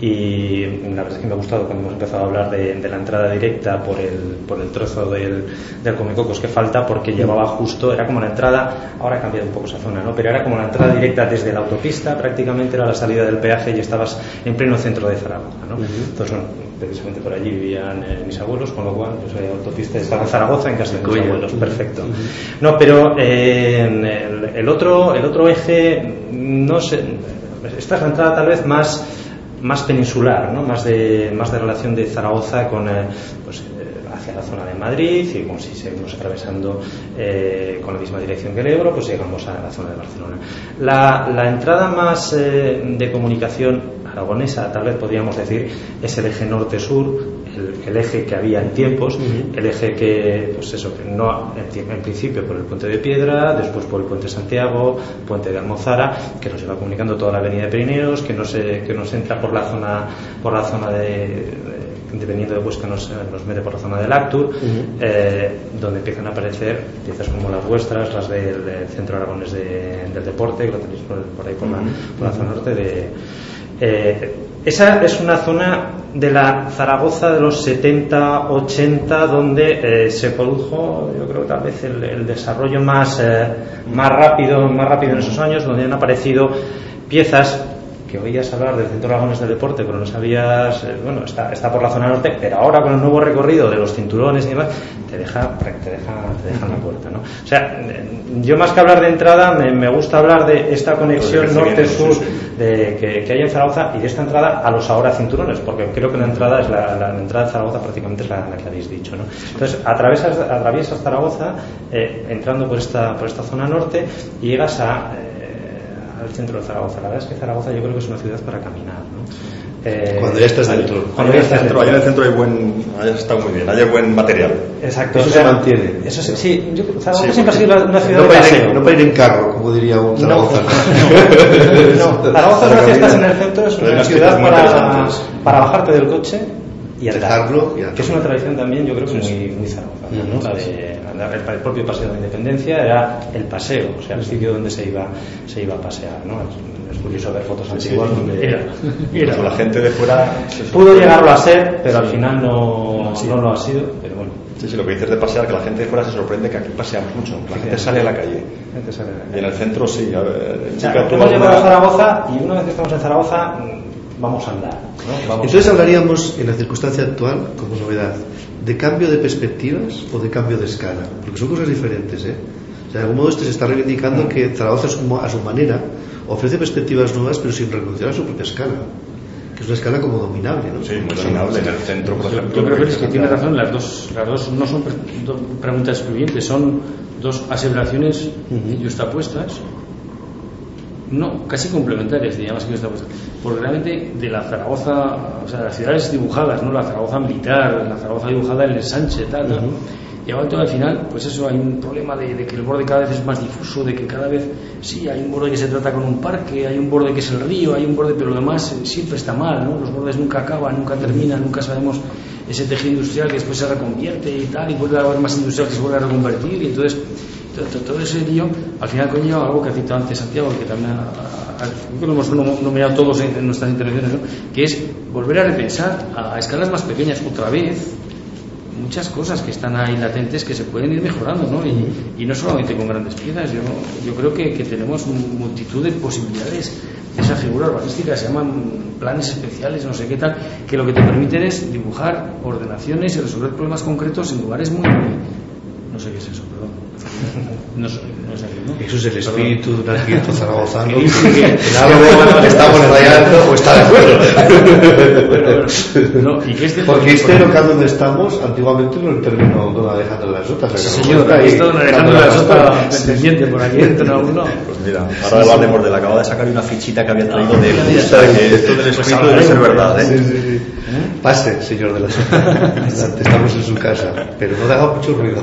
y la verdad es que me ha gustado cuando hemos empezado a hablar de, de la entrada directa por el, por el trozo del, del Comecocos que falta, porque llevaba justo, era como la entrada, ahora ha cambiado un poco esa zona, ¿no? Pero era como la entrada directa desde la autopista, prácticamente era la salida del peaje y estabas en pleno centro de Zaragoza, ¿no? Uh-huh. Entonces, bueno, precisamente por allí vivían eh, mis abuelos, con lo cual yo soy autopista, estaba en Zaragoza en casa de mis abuelos, perfecto. Uh-huh. No, pero eh, el, el otro el otro eje, no sé, esta es la entrada tal vez más más peninsular, ¿no? Más de más de relación de Zaragoza con eh, pues eh, hacia la zona de Madrid, y como si seguimos atravesando eh, con la misma dirección que el Ebro, pues llegamos a la zona de Barcelona. La, la entrada más eh, de comunicación aragonesa, tal vez podríamos decir, es el eje norte-sur, el, el eje que había en tiempos, uh-huh. El eje que, pues eso, que no en, en principio por el Puente de Piedra, después por el Puente de Santiago, Puente de Almozara, que nos lleva comunicando toda la avenida de Pirineos, que nos, eh, que nos entra por la zona, por la zona de, de dependiendo de Huesca nos, nos mete por la zona del Actur, uh-huh. eh, donde empiezan a aparecer piezas como las vuestras, las del, del Centro Aragones de, del Deporte, que lo tenéis por, por ahí por, uh-huh. la, por la zona norte de... Eh, esa es una zona de la Zaragoza de los setenta ochenta donde eh, se produjo, yo creo, tal vez el, el desarrollo más, eh, más rápido más rápido en esos años, donde han aparecido piezas que oías hablar del Centro Aragones del Deporte, pero no sabías, eh, bueno, está, está por la zona norte, pero ahora con el nuevo recorrido de los cinturones y demás, te deja, te deja, te deja en la puerta, ¿no? O sea, yo más que hablar de entrada, me, me gusta hablar de esta conexión norte-sur de, que, que hay en Zaragoza, y de esta entrada a los ahora cinturones, porque creo que la entrada es la, la, la entrada de Zaragoza prácticamente es la, la que habéis dicho, ¿no? Entonces, atraviesas, atraviesas Zaragoza, eh, entrando por esta, por esta zona norte, y llegas a eh, al centro de Zaragoza. La verdad es que Zaragoza yo creo que es una ciudad para caminar, ¿no? Eh, cuando ya estás dentro. Cuando ya estás dentro, allá en el centro hay buen, allá está muy bien, hay buen material. Exacto. Eso o sea, se mantiene. Eso sí, sí, yo, Zaragoza sí, siempre ha sido una ciudad no de paseo. Ir, no para ir en carro, como diría un Zaragoza. No, no. Zaragoza es una ciudad, estás en el centro, es una ciudad para, para bajarte del coche y andar, dejarlo y que es una tradición también, yo creo que muy, muy zaragozana, ¿no? La de andar, el, el propio paseo de la Independencia era el paseo, o sea, el sitio donde se iba, se iba a pasear, ¿no? Es, es curioso ver fotos antiguas, sí, donde era, era. la gente de fuera pudo llegarlo a ser, pero al final no, no, no lo ha sido, pero bueno. Sí, sí, lo que dices de pasear, que la gente de fuera se sorprende que aquí paseamos mucho, la gente sale a la calle. Gente sale a la calle. Y en el centro sí, a ver, o sea, hemos llegado a Zaragoza y una vez que estamos en Zaragoza vamos a andar, ¿no? Vamos Entonces a... hablaríamos en la circunstancia actual, como novedad, de cambio de perspectivas o de cambio de escala, porque son cosas diferentes, ¿eh? O sea, de algún modo este se está reivindicando mm. que Zaragoza a su manera ofrece perspectivas nuevas pero sin renunciar a su propia escala, que es una escala como dominable, ¿no? Sí, muy dominable en el centro, por ejemplo. Yo creo que es que tiene razón, las dos, las dos no son pre preguntas excluyentes, son dos aseveraciones uh-huh. justapuestas, no, casi complementarias, diría más que justapuestas, porque realmente de la Zaragoza, o sea, las ciudades dibujadas, ¿no? La Zaragoza militar, la Zaragoza dibujada en el Sánchez, tal, tal. Uh-huh. Y ahora al final, pues eso, hay un problema de, de que el borde cada vez es más difuso, de que cada vez, sí, hay un borde que se trata con un parque, hay un borde que es el río, hay un borde, pero lo demás siempre está mal, ¿no? Los bordes nunca acaban, nunca terminan, nunca sabemos ese tejido industrial que después se reconvierte y tal, y vuelve a haber más industrial que se vuelve a reconvertir, y entonces todo, todo ese lío al final conlleva algo que ha citado antes Santiago, que también ha, ha, creo que lo hemos nominado todos en, en nuestras intervenciones, ¿no? Que es volver a repensar a, a escalas más pequeñas otra vez muchas cosas que están ahí latentes que se pueden ir mejorando, ¿no? Y, y no solamente con grandes piezas. Yo, yo creo que, que tenemos multitud de posibilidades de esa figura urbanística, se llaman planes especiales, no sé qué tal, que lo que te permiten es dibujar ordenaciones y resolver problemas concretos en lugares muy... no sé qué es eso, perdón. No, no sé, ¿no? Eso es el espíritu de un arquitecto zaragozano. Que dice que en algo estamos rayando o está de acuerdo. Bueno, bueno, no, y que este porque este local donde estamos antiguamente lo terminó don Alejandro de la Sota. Sí, señor, ahí está don Alejandro de la Sota pendiente por aquí dentro en algún lado. Pues mira, ahora sí, hablamos de la acaba de sacar una fichita que había traído de él. Que esto del espíritu debe ser verdad, ¿eh? Sí, sí, sí. Pase, señor de la Sota. Estamos en su casa, pero no haga mucho ruido.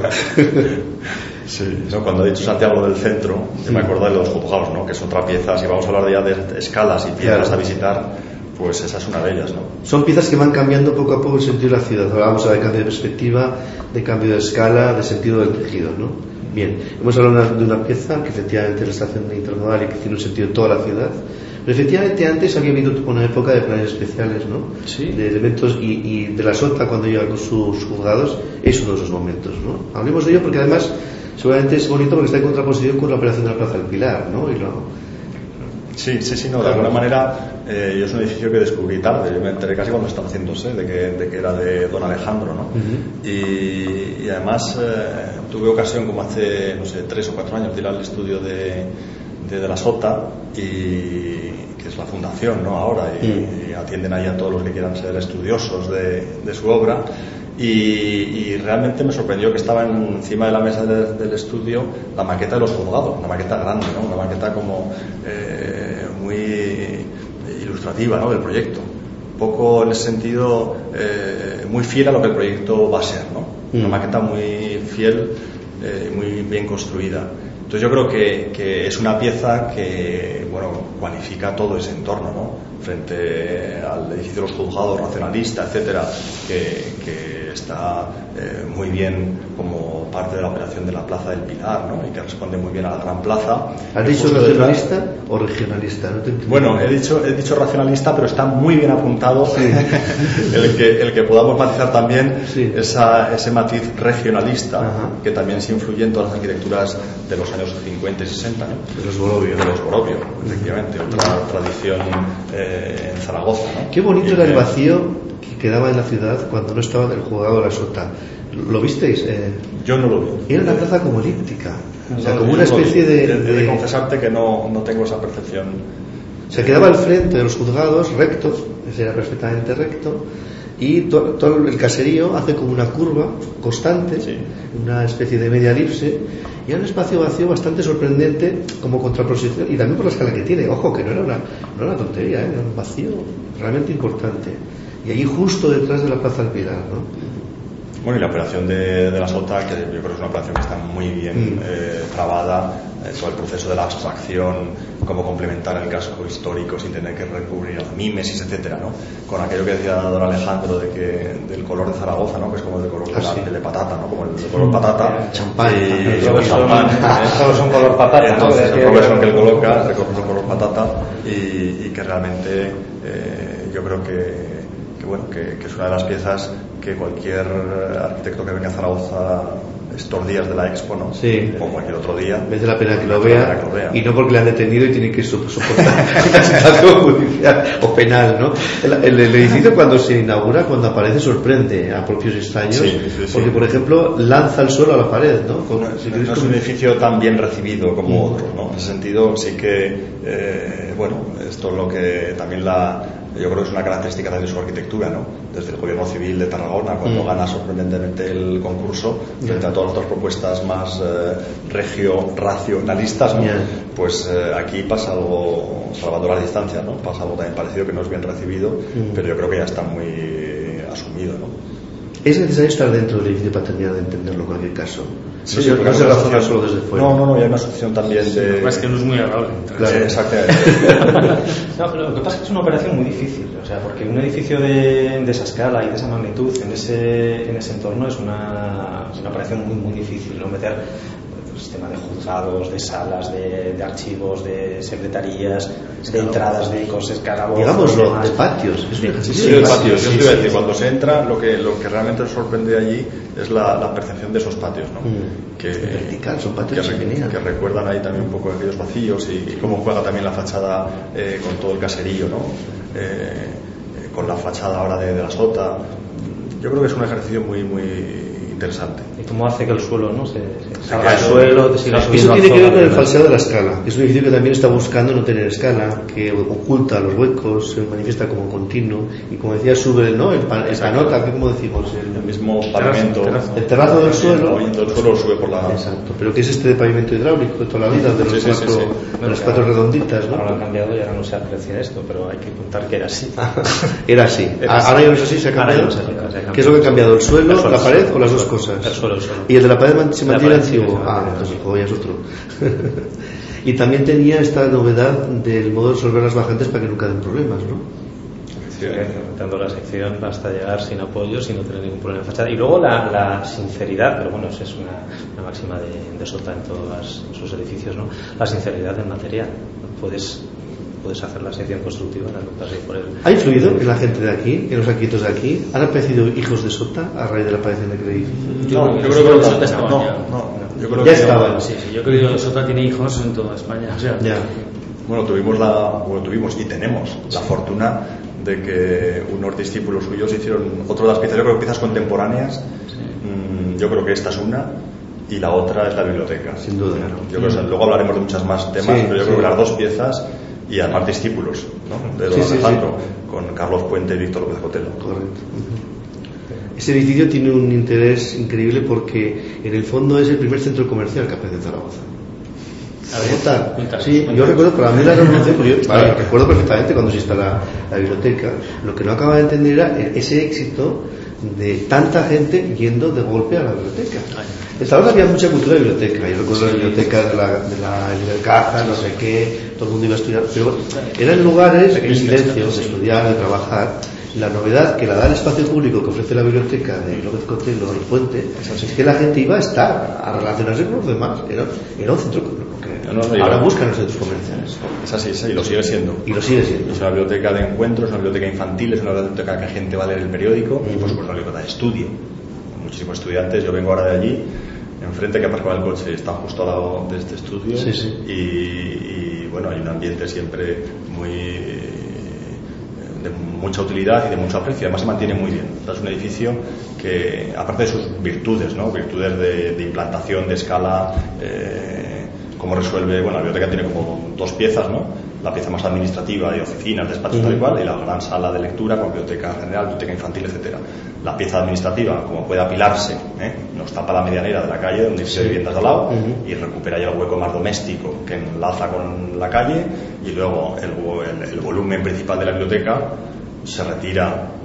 Sí, ¿no? Cuando he dicho Santiago del centro, sí. me acuerdo de los juzgados, ¿no? Que es otra pieza, si vamos a hablar ya de escalas y piezas claro. a visitar, pues esa es una de ellas, ¿no? Son piezas que van cambiando poco a poco el sentido de la ciudad. Ahora vamos a ver cambio de perspectiva, de cambio de escala, de sentido del tejido, ¿no? Bien, hemos hablado de una pieza que efectivamente es la estación intermodal y que tiene un sentido en toda la ciudad. Pero efectivamente antes había habido una época de planes especiales, ¿no? Sí. De elementos y, y de la Sota cuando llega con sus juzgados es uno de esos momentos, ¿no? Hablemos de ello porque además seguramente es bonito porque está en contraposición con la operación de la Plaza del Pilar, ¿no? Y lo... Sí, sí, sí, no, de alguna manera eh, yo es un edificio que descubrí tarde, yo me enteré casi cuando estaba haciéndose de que, de que era de don Alejandro, ¿no? Uh-huh. y, y además eh, tuve ocasión como hace, no sé, tres o cuatro años de ir al estudio de, de, de la Sota y que es la fundación, ¿no? Ahora y, uh-huh. y atienden ahí a todos los que quieran ser estudiosos de, de su obra. Y, y realmente me sorprendió que estaba encima de la mesa de, del estudio la maqueta de los juzgados, una maqueta grande, ¿no? Una maqueta como eh, muy ilustrativa, ¿no? Del proyecto, un poco en ese sentido eh, muy fiel a lo que el proyecto va a ser, ¿no? Una maqueta muy fiel, eh, muy bien construida. Entonces yo creo que, que es una pieza que, bueno, cualifica todo ese entorno, ¿no? Frente al edificio de los juzgados, racionalista, etcétera, que, que está eh, muy bien como parte de la operación de la Plaza del Pilar, ¿no? Y que responde muy bien a la Gran Plaza. ¿Has dicho racionalista detrás... o regionalista? No te bueno, he dicho, he dicho racionalista, pero está muy bien apuntado sí. el, que, el que podamos matizar también sí. esa, ese matiz regionalista, ajá. que también se influye en todas las arquitecturas de los años cincuenta y sesenta, ¿no? De los Borovio. De los Borovio, efectivamente, otra tradición eh, en Zaragoza, ¿no? Qué bonito y era que... el vacío que quedaba en la ciudad cuando no estaba el juzgado de la Sota. ¿Lo visteis? Eh, Yo no lo vi. Era una plaza como elíptica, o sea, no, como una especie de, de, de... He de confesarte que no, no tengo esa percepción. Se quedaba al frente de los juzgados, rectos, era perfectamente recto, y to, todo el caserío hace como una curva constante, sí. una especie de media elipse, y era un espacio vacío bastante sorprendente como contraposición, y también por la escala que tiene. Ojo, que no era una, no era una tontería, ¿eh? Era un vacío realmente importante. Y allí justo detrás de la Plaza del Pilar, ¿no? Bueno, y la operación de, de la Sota, que yo creo que es una operación que está muy bien mm. eh, trabada, eh, todo el proceso de la abstracción cómo complementar el casco histórico sin tener que recurrir a la mímesis, etcétera, ¿no? Con aquello que decía don Alejandro de que del color de Zaragoza, ¿no? Que es como el color de, la, de patata, ¿no? Como el de color patata, champán, y todos champán, todos son color patata, entonces ¿no? el Robertson que él coloca recoge el color patata y, y que realmente eh, yo creo que que bueno, que, que es una de las piezas que cualquier arquitecto que venga a Zaragoza estos días de la Expo, ¿no? Sí. O cualquier otro día, merece la pena que lo merece la vea, pena que lo vea. y no porque le han detenido y tiene que so- soportar una situación judicial o penal, ¿no? El, el- el edificio cuando se inaugura, cuando aparece, sorprende a propios extraños, Sí, sí, sí. porque por ejemplo lanza el suelo a la pared, ¿no? Con- No, si no queréis es un com- edificio tan bien recibido como Mm. otros, ¿no? En ese sentido sí que, eh, bueno, esto es lo que también la, yo creo que es una característica también de su arquitectura, ¿no? Desde el gobierno civil de Tarragona, cuando Mm. gana sorprendentemente el concurso, Yeah. frente a todas las otras propuestas más eh, regio-racionalistas, ¿no? Yeah. Pues eh, aquí pasa algo, salvando las distancias, ¿no? Pasa algo también parecido que no es bien recibido, Mm. pero yo creo que ya está muy asumido, ¿no? es necesario estar dentro del edificio para terminar de entenderlo en cualquier caso. Sí, no sí, se, porque no se hay una razona asociación- solo desde fuera. No, no, no, y hay una asociación también de... Lo que pasa es que no es muy agradable. Claro. Sí, exactamente. No, lo que pasa es que es una operación muy difícil, o sea, porque un edificio de, de esa escala y de esa magnitud en ese, en ese entorno es una, es una operación muy, muy difícil, ¿no? Meter el sistema de juzgados, de salas, de, de archivos, de secretarías, de entradas de cosas, escalabozos, Digámoslo, demás. de patios. Es un ejercicio Sí, de el patios. patio. Yo Sí, te iba a sí, decir, sí. cuando se entra, lo que, lo que realmente nos sorprende allí es la, la percepción de esos patios, ¿no? Mm. Que, Vertical, son que, patios re- genial. que recuerdan ahí también un poco aquellos vacíos y, y cómo juega también la fachada eh, con todo el caserío, ¿no? Eh, eh, con la fachada ahora de, de la sota. Yo creo que es un ejercicio muy, muy interesante. Y cómo hace que el suelo, ¿no? Se, se Se salga al cae. suelo, te siga Eso subiendo tiene al que ver zona, con el ¿verdad? falseado de la escala, que es un edificio que también está buscando no tener escala, que oculta los huecos, se manifiesta como continuo, y como decía, sube, ¿no? El, pa- el panota, que como decimos, El el, mismo pavimento, el terrazo del suelo. el pavimento del suelo sube por la... Exacto, pero que es este de pavimento hidráulico de toda la vida, de los Sí, sí, cuatro, sí, sí. de las cuatro redonditas, Ahora lo han ¿no? cambiado y ahora no se aprecia esto, pero hay que contar que era así. Era así. Era así. Ahora ya no es así, se ha Ahora ya cambiado. no se ha cambiado, se ha cambiado. ¿Qué es lo que ha cambiado? ¿El suelo, El suelo, la pared sí, o las el dos suelo. cosas? El suelo, el suelo. Y el de la pared man- se La mantiene pared sí que antiguo. se Ah, mantiene, entonces sí. el juego ya es otro. Y también tenía esta novedad del modo de resolver las bajantes para que nunca den problemas, ¿no? Sí, aumentando la sección hasta llegar sin apoyo, sin no tener ningún problema de fachada. Y luego la, la sinceridad, pero bueno, eso es una, una máxima de, de Sota en todos sus edificios, ¿no? La sinceridad del material. Puedes, puedes hacer la sección constructiva, la notas ahí por el... ¿Ha influido en la gente de aquí, en los arquitectos de aquí? ¿Han aparecido hijos de Sota a raíz de la aparición de aquel edificio? No, yo Los creo que Sota no, estaban no, ya. no, yo creo Ya que estaban. Sí, sí, yo creo que Sota tiene hijos en toda España. O sea, Ya. Bueno, tuvimos la, bueno, tuvimos y tenemos la fortuna de que unos discípulos suyos hicieron otra de las piezas, yo creo que piezas contemporáneas. Mm, yo creo que esta es una y la otra es la biblioteca. Sin duda. Yo creo que luego hablaremos de muchos más temas, Sí, pero yo sí. creo que las dos piezas y además discípulos, ¿no? De don Sí, sí, Alejandro, con Carlos Puente y Víctor López Cotelo. Correcto. Ujú. Ese edificio tiene un interés increíble porque en el fondo es el primer centro comercial que aparece en Zaragoza. A ver, Total. cuéntanos, Sí, cuéntanos. yo recuerdo, para mí la revolución, pues yo vale, recuerdo perfectamente cuando se instala la biblioteca, lo que no acababa de entender era ese éxito de tanta gente yendo de golpe a la biblioteca. En Zaragoza había mucha cultura de biblioteca, yo recuerdo las bibliotecas de la, de la de Caja, no sé qué, todo el mundo iba a estudiar, pero eran lugares en silencio, de estudiar, de trabajar. La novedad que la da el espacio público que ofrece la biblioteca de López Cotelo y Puente es que la gente iba a estar, a relacionarse con los demás. Era, era un centro que No, no, no, ahora yo- buscan los centros comerciales. Es así, sí, y lo sigue siendo. Y lo sigue siendo. Es una biblioteca de encuentros, una biblioteca infantil, es una biblioteca que la gente va a leer el periódico y por supuesto una biblioteca de estudio. Muchísimos estudiantes, yo vengo ahora de allí, enfrente que aparcaba el coche está justo al lado de este estudio. Sí, sí. Y, y, bueno, hay un ambiente siempre muy de mucha utilidad y de mucho aprecio, además se mantiene muy bien. O sea, es un edificio que, aparte de sus virtudes, ¿no? Virtudes de, de implantación, de escala, eh, cómo resuelve, bueno, la biblioteca tiene como dos piezas, ¿no? La pieza más administrativa de oficinas, despachos, tal y cual, y la gran sala de lectura con biblioteca general, biblioteca infantil, etcétera. La pieza administrativa, como puede apilarse, ¿eh? Nos tapa la medianera de la calle, donde hay viviendas al lado, Uh-huh. y recupera ya el hueco más doméstico que enlaza con la calle, y luego el, el, el volumen principal de la biblioteca se retira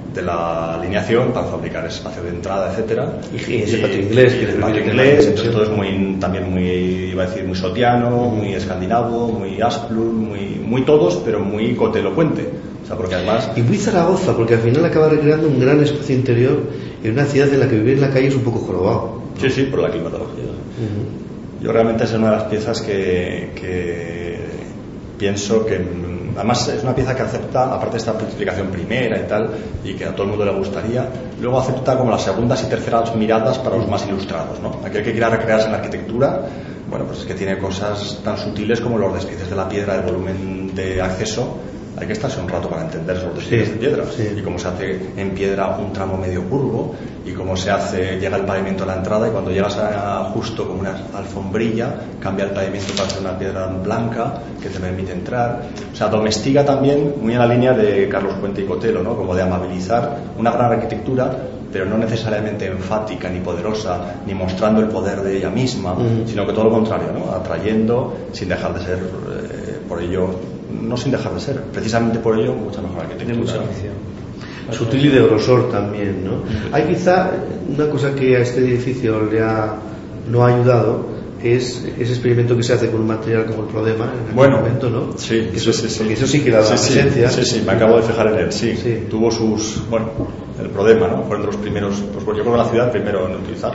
de la alineación para fabricar espacio de entrada, etcétera. Y ese patio inglés, que el patio inglés, entonces todo es muy, también muy, iba a decir, muy sotiano, muy escandinavo, muy asplun, muy, muy todos, pero muy cotelocuente. O sea, porque además... Y muy Zaragoza, porque al final acaba recreando un gran espacio interior en una ciudad en la que vivir en la calle es un poco jorobado. Sí, sí, por la climatología. Uh-huh. Yo realmente es una de las piezas que, que pienso que... Además es una pieza que acepta, aparte de esta explicación primera y tal, y que a todo el mundo le gustaría, luego acepta como las segundas y terceras miradas para los más ilustrados, ¿no? Aquel que quiera recrearse en la arquitectura, bueno, pues es que tiene cosas tan sutiles como los despices de la piedra, el volumen de acceso. Hay que estarse un rato para entender esos despices sí, de piedra, sí. Y cómo se hace en piedra un tramo medio curvo, y cómo se hace, llega el pavimento a la entrada, y cuando llegas a, justo como una alfombrilla, cambia el pavimento para hacer una piedra blanca que te permite entrar. O sea, domestica también, muy en la línea de Carlos Puente y Cotelo, ¿no? Como de amabilizar una gran arquitectura, pero no necesariamente enfática ni poderosa, ni mostrando el poder de ella misma, mm. sino que todo lo contrario, ¿no? Atrayendo, sin dejar de ser, eh, por ello, no sin dejar de ser, precisamente por ello, mucha mejor arquitectura. Mucha afición. Sutil y de grosor también, ¿no? Mm. Hay quizá una cosa que a este edificio le ha, no ha ayudado, es ese experimento que se hace con un material como el Prodema en aquel bueno, momento, ¿no? Sí, eso, sí, sí, porque eso sí que da sí, la sí, presencia. Sí, sí, me acabo de fijar en él, sí. sí. Tuvo sus, bueno, el Prodema, ¿no? Fueron de los primeros, pues yo creo que la ciudad el primero en utilizarlo.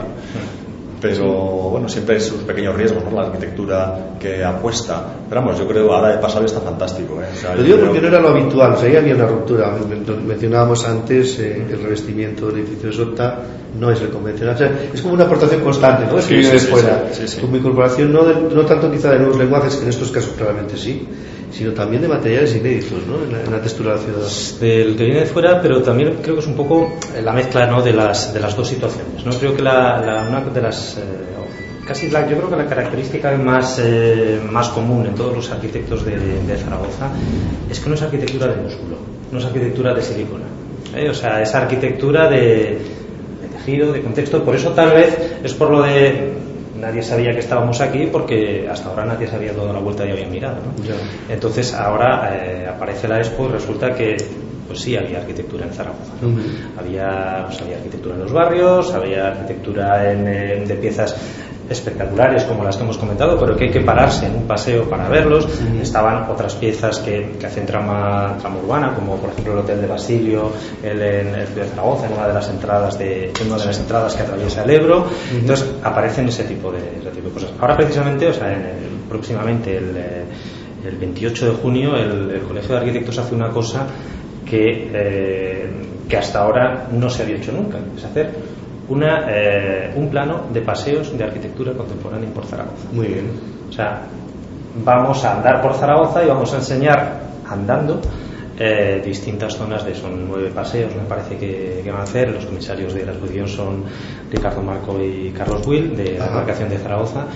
Pero bueno, siempre sus pequeños riesgos, ¿no? La arquitectura que apuesta. Pero vamos, yo creo ahora de pasado está fantástico, ¿eh? O sea, lo digo creo... porque no era lo habitual, o sea, ahí había una ruptura. Mencionábamos antes eh, el revestimiento del edificio de Sota no es el convencional, o sea, es como una aportación constante, ¿no? Es que sí, viene sí, de fuera, sí, sí, sí. como incorporación no, de, no tanto quizá de nuevos lenguajes, que en estos casos claramente sí, sino también de materiales inéditos, ¿no? En la, en la textura de la ciudad. Del que viene de fuera, pero también creo que es un poco la mezcla, ¿no? de las de las dos situaciones, ¿no? Creo que la, la una de las eh, casi la, yo creo que la característica más eh, más común en todos los arquitectos de, de Zaragoza es que no es arquitectura de músculo, no es arquitectura de silicona, ¿eh? O sea, es arquitectura de, de tejido, de contexto. Por eso tal vez es por lo de nadie sabía que estábamos aquí, porque hasta ahora nadie se había dado la vuelta y había mirado, ¿no? Ya. Entonces ahora eh, aparece la Expo y resulta que pues sí había arquitectura en Zaragoza, ¿no? Uh-huh. había, pues, había arquitectura en los barrios, había arquitectura en, en, de piezas espectaculares como las que hemos comentado, pero que hay que pararse en un paseo para verlos. Uh-huh. Estaban otras piezas que, que hacen trama, trama urbana, como por ejemplo el Hotel de Basilio, el, en el de Zaragoza, en una de las entradas de una de las entradas que atraviesa el Ebro. Uh-huh. Entonces aparecen ese tipo de ese tipo de cosas. Ahora precisamente, o sea, en el, próximamente el, el veintiocho de junio el, el Colegio de Arquitectos hace una cosa que eh, que hasta ahora no se había hecho nunca, es hacer Una, eh, un plano de paseos de arquitectura contemporánea por Zaragoza. Muy bien. O sea, vamos a andar por Zaragoza y vamos a enseñar andando eh, distintas zonas de, son nueve paseos me parece que, que van a hacer. Los comisarios de la exposición son Ricardo Marco y Carlos Will, de la demarcación de Zaragoza,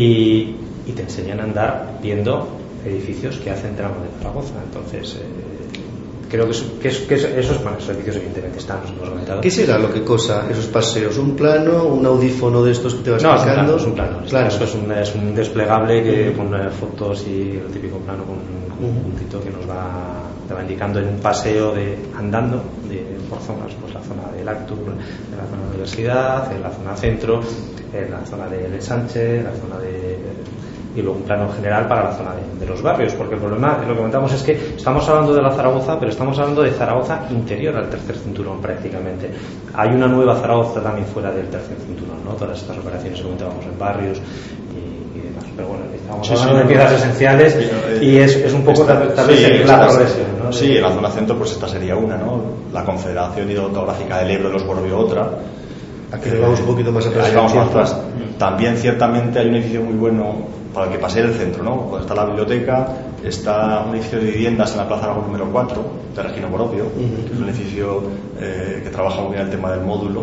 y, y te enseñan a andar viendo edificios que hacen tramo de Zaragoza. Entonces eh, creo que, es, que, es, que es, esos, bueno, esos edificios evidentemente están, los hemos comentado. ¿Qué será lo que cosa esos paseos? ¿Un plano, un audífono de estos que te vas no, explicando? No, es un plano, es un plano. Claro. Eso es un, es un desplegable que, con uh, fotos y el típico plano con, con un puntito que nos va, te va indicando en un paseo de andando de, por zonas, pues la zona del Actur, de la zona de la universidad, en la zona centro, en la zona del Ensanche, la zona de... y luego un plano general para la zona de, de los barrios, porque el problema, lo que comentamos, es que estamos hablando de la Zaragoza, pero estamos hablando de Zaragoza interior al tercer cinturón prácticamente. Hay una nueva Zaragoza también fuera del tercer cinturón, ¿no? Todas estas operaciones que comentábamos en barrios y, y demás, pero bueno, estamos hablando sí, sí, de piezas no, esenciales sí, no, y es, es un poco esta, tal vez sí, la progresión, ¿no? Sí, en la zona centro pues esta sería una, ¿no? La Confederación Hidrográfica del Ebro de los Borbió otra. Aquí nos vamos un poquito más atrás. Ahí vamos más atrás. También ciertamente hay un edificio muy bueno para el que pase el centro, ¿no? Pues está la biblioteca, está un edificio de viviendas en la Plaza Aragón número cuatro, de Regino Borovio, uh-huh. que es un edificio eh, que trabaja muy bien el tema del módulo,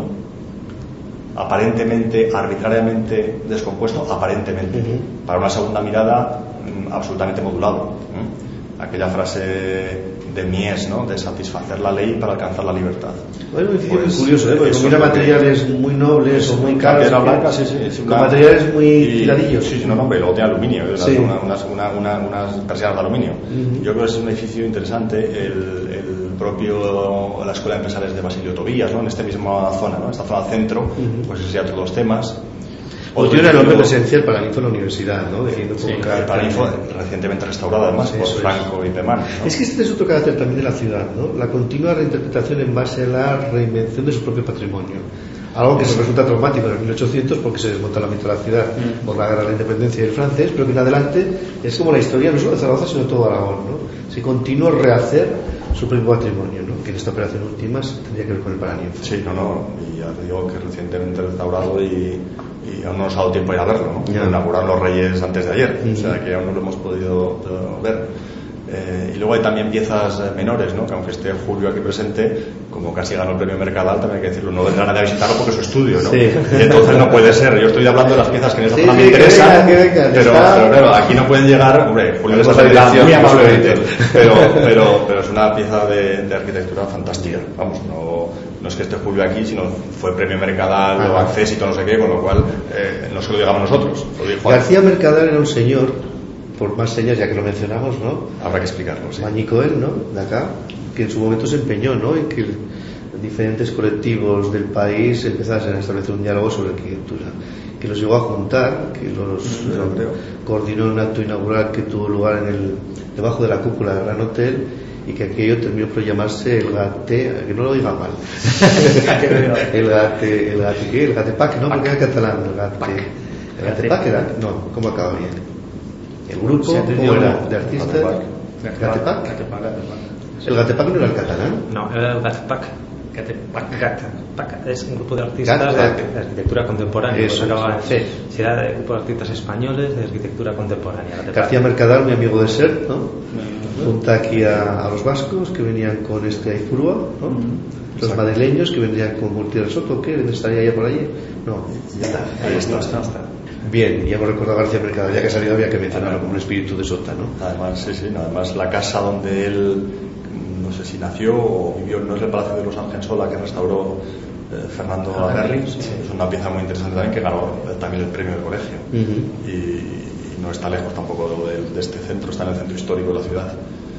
aparentemente, arbitrariamente descompuesto, aparentemente, uh-huh. para una segunda mirada, mm, absolutamente modulado. ¿eh? aquella frase de Mies, ¿no? De satisfacer la ley para alcanzar la libertad. Bueno, es muy pues, curioso, ¿eh? Porque combina materiales muy nobles o muy caros, piedra blanca, sí, sí, es con una, materiales muy y, tiradillos. Sí, sí, no, no, pero luego tiene aluminio, sí. una, unas, una, una, unas persianas de aluminio. Uh-huh. Yo creo que es un edificio interesante, el, el propio, la Escuela de Empresariales de Basilio Tobías, ¿no? En esta misma zona, ¿no? Esta zona centro, uh-huh. Pues sería todos los temas. O tiene una enorme presencia el Paraninfo en la universidad, ¿no? Sí, sí, el Paraninfo recientemente restaurado además por Franco es. y Pemán, ¿no? Es que este es otro carácter también de la ciudad, ¿no? La continua reinterpretación en base a la reinvención de su propio patrimonio. Algo que nos resulta traumático en el mil ochocientos porque se desmonta la mitad de la ciudad mm. por la guerra de la independencia del francés, pero que en adelante es como la historia no solo de Zaragoza sino de todo Aragón, ¿no? Se continúa rehacer su propio patrimonio, ¿no? Que en esta operación última tendría que ver con el Paraninfo. Sí, no, no, y ya te digo que recientemente restaurado y y aún no nos ha dado tiempo a ir a verlo, ¿no? Yeah. Inauguraron los Reyes antes de ayer, mm-hmm. o sea que aún no lo hemos podido uh, ver. Eh, y luego hay también piezas menores, ¿no? Que aunque esté Julio aquí presente, como casi ganó el premio Mercadal, también hay que decirlo, no vendrá nadie a visitarlo porque es su estudio, ¿no? Sí. Y entonces no puede ser. Yo estoy hablando de las piezas que en esta sí, zona sí, me interesan, que venga, que venga, pero, pero claro, aquí no pueden llegar, hombre, Julio les atenderá muy amablemente, pero, pero, pero es una pieza de, de arquitectura fantástica, vamos, no... No es que esté Julio aquí, sino fue premio Mercadal ah. o Accésito, no sé qué, con lo cual eh, no se lo digamos nosotros. Lo dijo García Mercadal era un señor, por más señas ya que lo mencionamos, ¿no? Habrá que explicarlo, sí. Mañicoel, ¿no? De acá, que en su momento se empeñó, ¿no? En que diferentes colectivos del país empezasen a establecer un diálogo sobre arquitectura, que los llegó a juntar, que los sí, eh, coordinó en un acto inaugural que tuvo lugar en el debajo de la cúpula del Gran Hotel, y que aquello terminó por llamarse el Gate, que no lo diga mal, el Gate, el Gate, ¿qué? El Gatepac, no, porque era catalán, el Gate, el Gatepac era, no, ¿cómo acaba bien? El grupo, ¿cómo era? De artistas, Gatepac, el Gatepac no era el catalán, no, era el Gatepac. Es un grupo de artistas Gat, Gat. de arquitectura contemporánea. Eso, acaba, sí. Si era de grupo de artistas españoles de arquitectura contemporánea. García Mercadal, mi amigo de Ser, ¿no? Junta aquí a, a los vascos que venían con este Aifurua, ¿no? Mm-hmm. Los Exacto. madrileños que vendrían con Gutiérrez Soto, ¿qué? ¿Estaría ya por allí? No, ya está, ahí está, está, está. Bien, ya hemos recordado a García Mercadal, ya que ha salido había que mencionarlo como un espíritu de Sota, ¿no? Además, sí, sí, además la casa donde él, no sé si nació o vivió, no es el Palacio de los Argensola que restauró eh, Fernando Aguerri, sí. Es una pieza muy interesante también que ganó también el premio del colegio. Uh-huh. y no está lejos tampoco de, de este centro, está en el centro histórico de la ciudad.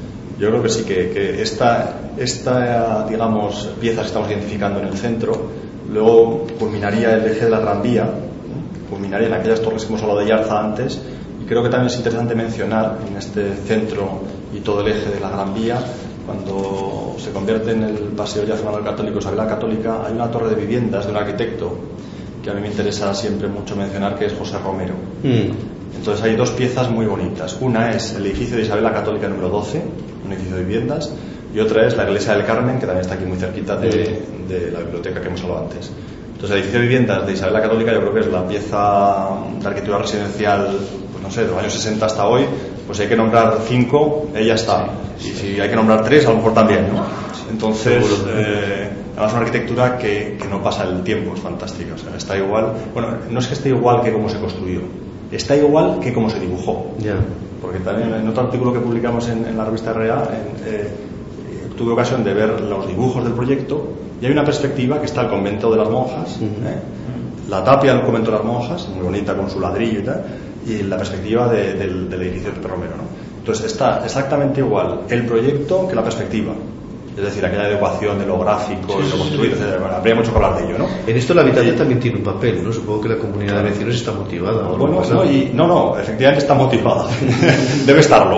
Yo creo que sí, que, que esta, esta, digamos, pieza que estamos identificando en el centro, luego culminaría el eje de la Gran Vía, culminaría en aquellas torres que hemos hablado de Yarza antes, y creo que también es interesante mencionar en este centro y todo el eje de la Gran Vía, cuando se convierte en el Paseo Yarza Manuel Católico, Isabel la Católica, hay una torre de viviendas de un arquitecto que a mí me interesa siempre mucho mencionar, que es José Romero. Mm. Entonces hay dos piezas muy bonitas. Una es el edificio de Isabel la Católica número doce, un edificio de viviendas, y otra es la iglesia del Carmen, que también está aquí muy cerquita de, de la biblioteca que hemos hablado antes. Entonces el edificio de viviendas de Isabel la Católica yo creo que es la pieza de arquitectura residencial, pues no sé, de los años sesenta hasta hoy. Pues si hay que nombrar cinco, ella está. Y si hay que nombrar tres, a lo mejor también, ¿no? Entonces, eh, además una arquitectura que, que no pasa el tiempo, es fantástica. O sea, está igual, bueno, no es que esté igual que cómo se construyó, está igual que cómo se dibujó. Yeah. Porque también en otro artículo que publicamos en, en la revista R A, en, eh, tuve ocasión de ver los dibujos del proyecto y hay una perspectiva que está el convento de las monjas, uh-huh. ¿eh? La tapia del convento de las monjas, muy bonita con su ladrillo y tal, y la perspectiva de, del, del edificio de Pepe Romero, ¿no? Entonces está exactamente igual el proyecto que la perspectiva. Es decir, aquella adecuación de lo gráfico y sí, lo construido, sí. Bueno, habría mucho que hablar de ello, ¿no? En esto la habitación eh, también tiene un papel, ¿no? Supongo que la comunidad de vecinos está motivada. ¿No? Bueno, no, y, no, no, efectivamente está motivada. Debe estarlo.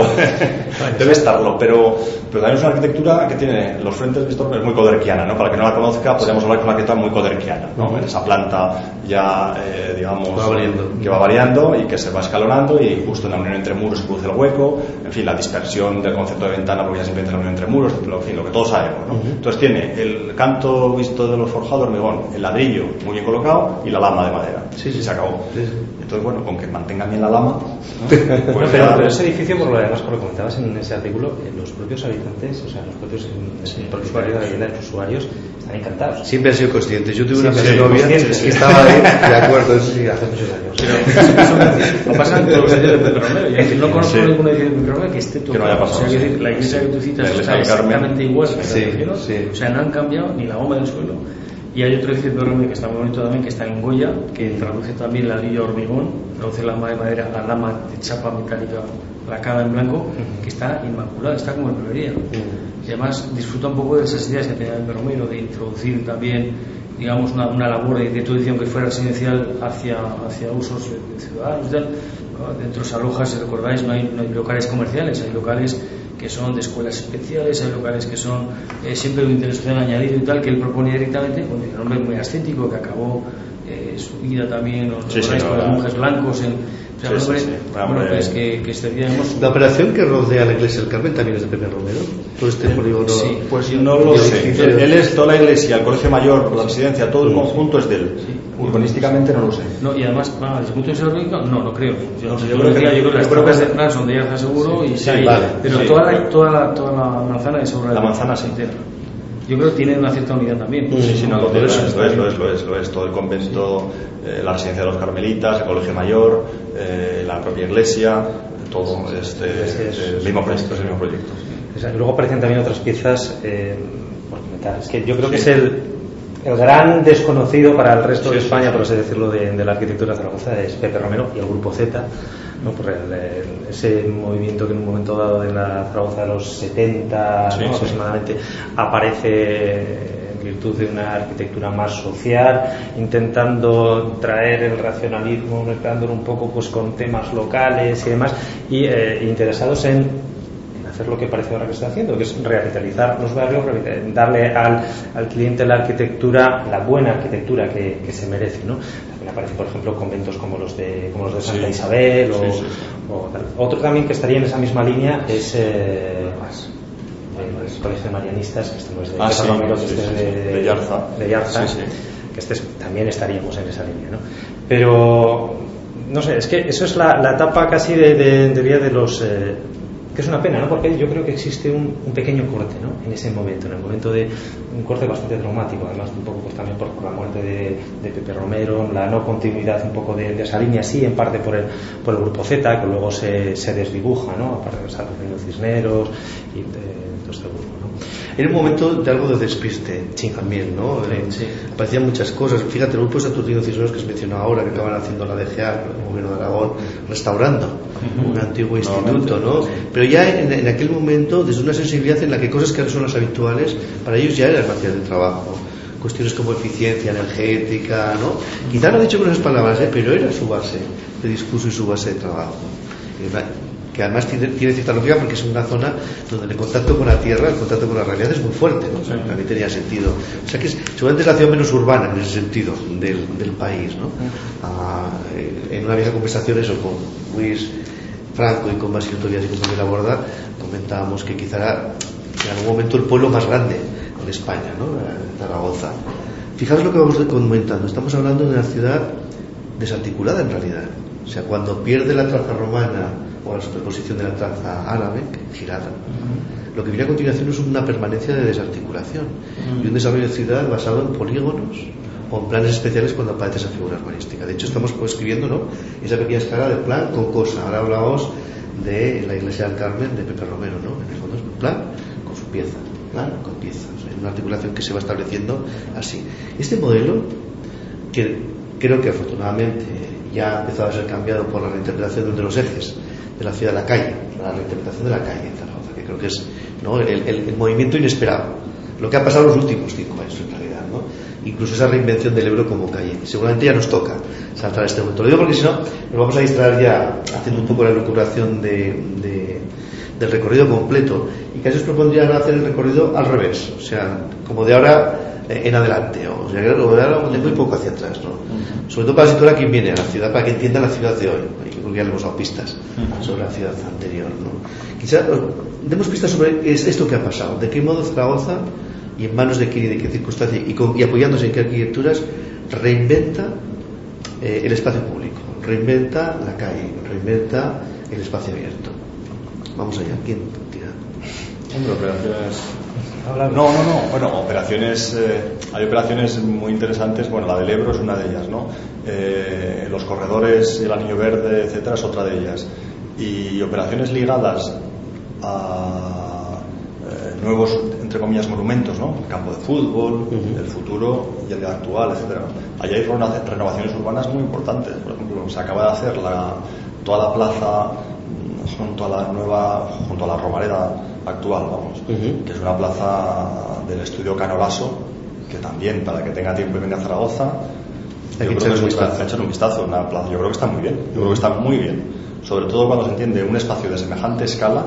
Debe estarlo, pero, pero también es una arquitectura que tiene los frentes vistos, es muy coderquiana, ¿no? Para que no la conozca, podríamos hablar de una arquitectura muy coderquiana, ¿no? Uh-huh. En esa planta ya, eh, digamos, va variando. que va variando y que se va escalonando y justo en la unión entre muros se produce el hueco, en fin, la dispersión del concepto de ventana, porque ya simplemente la unión entre muros, en fin, lo que todos sabemos, ¿no? Uh-huh. Entonces tiene el canto visto de los forjados de hormigón, el ladrillo muy bien colocado y la lama de madera. Sí, sí. Y se acabó. Sí, sí. Entonces, bueno, con que mantengan bien la lama, pues pues pero, ya... pero ese edificio, por lo demás, como lo comentabas en ese artículo, eh, los propios habitantes, o sea, los propios sí, propietarios de la vivienda, los usuarios, están encantados. Siempre han sido conscientes. Yo tuve una Sí, novia sí, sí. que estaba ahí, de acuerdo, eso sí, hace muchos años. Pero lo pasa en todos los sitios de Pepe Romero. Yo decir, no conozco Sí. ningún edificio de Pepe Romero que esté todo. Que no haya pasado, O sea, sí. decir, la iglesia que tú citas La iglesia está del Carmen. exactamente igual que Sí, la de Cielo. sí. O sea, no han cambiado ni la goma del suelo. Y hay otro edificio de Pepe Romero que está muy bonito también, que está en Goya, que traduce también ladrillo a hormigón, traduce la lama de madera a lama de chapa metálica lacada en blanco, que está inmaculada, está como en peluería. Y además disfruta un poco de esas ideas que tenía Pepe Romero de introducir también, digamos, una, una labor de, de tradición que fuera residencial hacia, hacia usos de, de ciudadanos y tal. Dentro de esas alojas, si recordáis, no hay, no hay locales comerciales, hay locales que son de escuelas especiales, hay locales que son eh, siempre de un interés social añadido y tal, que él propone directamente, con un hombre muy ascético que acabó eh, su vida también, ¿os Sí, sí, recordáis? no, Con los no. monjes blancos en, o sea, Sí, un sí, hombre, sí. bueno, Hombre. pues que, que extendíamos La operación que rodea la iglesia del Carmen también es de Pepe Romero. Todo este polígono. sí, Pues yo- no lo yo- sé. yo- Él, él es toda la iglesia, el colegio mayor, la residencia, todo el conjunto es de él. Urbanísticamente no lo sé. No, y además, bueno, desde el punto de vista urbanístico, no, no creo. Yo, No sé, yo yo creo creo que, que- yo creo que las yo creo que tierras es- de Fran son de Yarza seguro y sí, hay- vale, pero sí. toda, la, toda, la, toda la manzana es obra La de- manzana sí. entera. Yo creo que tiene una cierta unidad también. Sí, sí, no, lo, Pero es, eso lo, está es, lo bien. es, lo es, lo es, todo el convento, eh, la residencia de los carmelitas, el colegio mayor, eh, la propia iglesia, todo es de- de- del mismo proyecto, es el mismo proyecto. O sea, y luego aparecen también otras piezas eh, por comentar. Es que yo creo que es el, el gran desconocido para el resto de Sí, España, sí, por así decirlo, de, de la arquitectura de Zaragoza, es Pepe Romero y el Grupo Z, ¿no? Por el, el- ese movimiento que en un momento dado de la Zaragoza de los setenta, Sí, ¿no? sí. aproximadamente, aparece en virtud de una arquitectura más social, intentando traer el racionalismo, mezclándolo un poco pues con temas locales y demás, y eh, interesados en, en hacer lo que parece ahora que está haciendo, que es revitalizar los barrios, revitalizar, darle al, al cliente la arquitectura, la buena arquitectura que, que se merece, ¿no? También aparecen, por ejemplo, conventos como los de, como los de Santa Sí. Isabel, o, Sí, sí, sí. o tal. Otro también que estaría en esa misma línea es eh, el Colegio de Marianistas, que este no es de Ah, Pepe sí, Romero, que sí, este sí, es sí. de, De Yarza. de Yarza, Sí, sí. que este es- también estaríamos en esa línea, ¿no? Pero no sé, es que eso es la, la etapa casi de, de, diría, de los eh, que es una pena, ¿no? Porque yo creo que existe un, un pequeño corte, ¿no? En ese momento, en el momento de un corte bastante traumático, además un poco pues también por, por la muerte de, de Pepe Romero, la no continuidad un poco de, de esa línea, sí, en parte por el, por el Grupo Z, que luego se, se desdibuja, ¿no? Aparte de Salvador Cisneros y de todo este grupo, ¿no? Era un momento de algo de despiste, Sí. también, ¿no? Sí, Eh, sí. Aparecían muchas cosas. Fíjate, el grupo Saturnino Cisneros que has mencionado ahora, que acaban haciendo la D G A, el gobierno de Aragón, restaurando un antiguo instituto, ¿no? Pero ya en, en aquel momento, desde una sensibilidad en la que cosas que ahora son las habituales, para ellos ya eran material de trabajo. Cuestiones como eficiencia energética, ¿no? Quizá no ha dicho con esas palabras, ¿eh? Pero era su base de discurso y su base de trabajo. Que además tiene, tiene cierta lógica porque es una zona donde el contacto con la tierra, el contacto con la realidad es muy fuerte, ¿no? O sea, también tenía sentido. O sea que es, seguramente es la ciudad menos urbana en ese sentido del, del país, ¿no? Ah, en una vieja conversación eso con Luis Franco y con Basilio Tobías y con Manuel Borda comentábamos que quizá era en algún momento el pueblo más grande de España, ¿no? Zaragoza. Fijaos lo que vamos comentando, estamos hablando de una ciudad desarticulada en realidad. O sea, cuando pierde la traza romana o la superposición de la traza árabe, girada, uh-huh. lo que viene a continuación es una permanencia de desarticulación uh-huh. y un desarrollo de ciudad basado en polígonos o en planes especiales cuando aparece esa figura urbanística. De hecho, estamos escribiendo, ¿no?, esa pequeña escala de plan con cosa. Ahora hablamos de la iglesia del Carmen de Pepe Romero, ¿no? En el fondo es un plan con su pieza, plan con piezas, en una articulación que se va estableciendo así. Este modelo, que creo que afortunadamente ya ha empezado a ser cambiado por la reinterpretación de los ejes de la ciudad de la calle, la reinterpretación de la calle en Zaragoza, que creo que es, ¿no?, el, el, el movimiento inesperado, lo que ha pasado en los últimos cinco años en realidad, ¿no? Incluso esa reinvención del Ebro como calle. Seguramente ya nos toca saltar este momento. Lo digo porque si no nos vamos a distraer ya haciendo un poco la elucubración de, de, del recorrido completo, y casi os propondría hacer el recorrido al revés, o sea, como de ahora en adelante, o sea, de ahora de muy poco hacia atrás, ¿no? Uh-huh. Sobre todo para situar a quien viene a la ciudad, para que entienda la ciudad de hoy, porque ya le hemos dado pistas uh-huh. sobre la ciudad anterior, ¿no? Quizá demos pistas sobre esto que ha pasado, de qué modo Zaragoza, y en manos de quién y de qué circunstancias, y, con, y apoyándose en qué arquitecturas reinventa eh, el espacio público, reinventa la calle, reinventa el espacio abierto. Vamos allá, ¿quién tira? Hombre, operaciones... No, no, no. Bueno, operaciones... Eh, hay operaciones muy interesantes. Bueno, la del Ebro es una de ellas, ¿no? Eh, los corredores, el Anillo Verde, etcétera, es otra de ellas. Y operaciones ligadas a eh, nuevos, entre comillas, monumentos, ¿no? El campo de fútbol, uh-huh. el futuro y el actual, etcétera. Allí hay renovaciones urbanas muy importantes. Por ejemplo, se acaba de hacer la, toda la plaza junto a la nueva, junto a la Romareda actual, vamos, uh-huh. que es una plaza del estudio Canolaso, que también, para que tenga tiempo y venga a Zaragoza, hay yo que creo que un está, echar un vistazo. Una plaza, yo creo que está muy bien, yo creo que está muy bien, sobre todo cuando se entiende un espacio de semejante escala,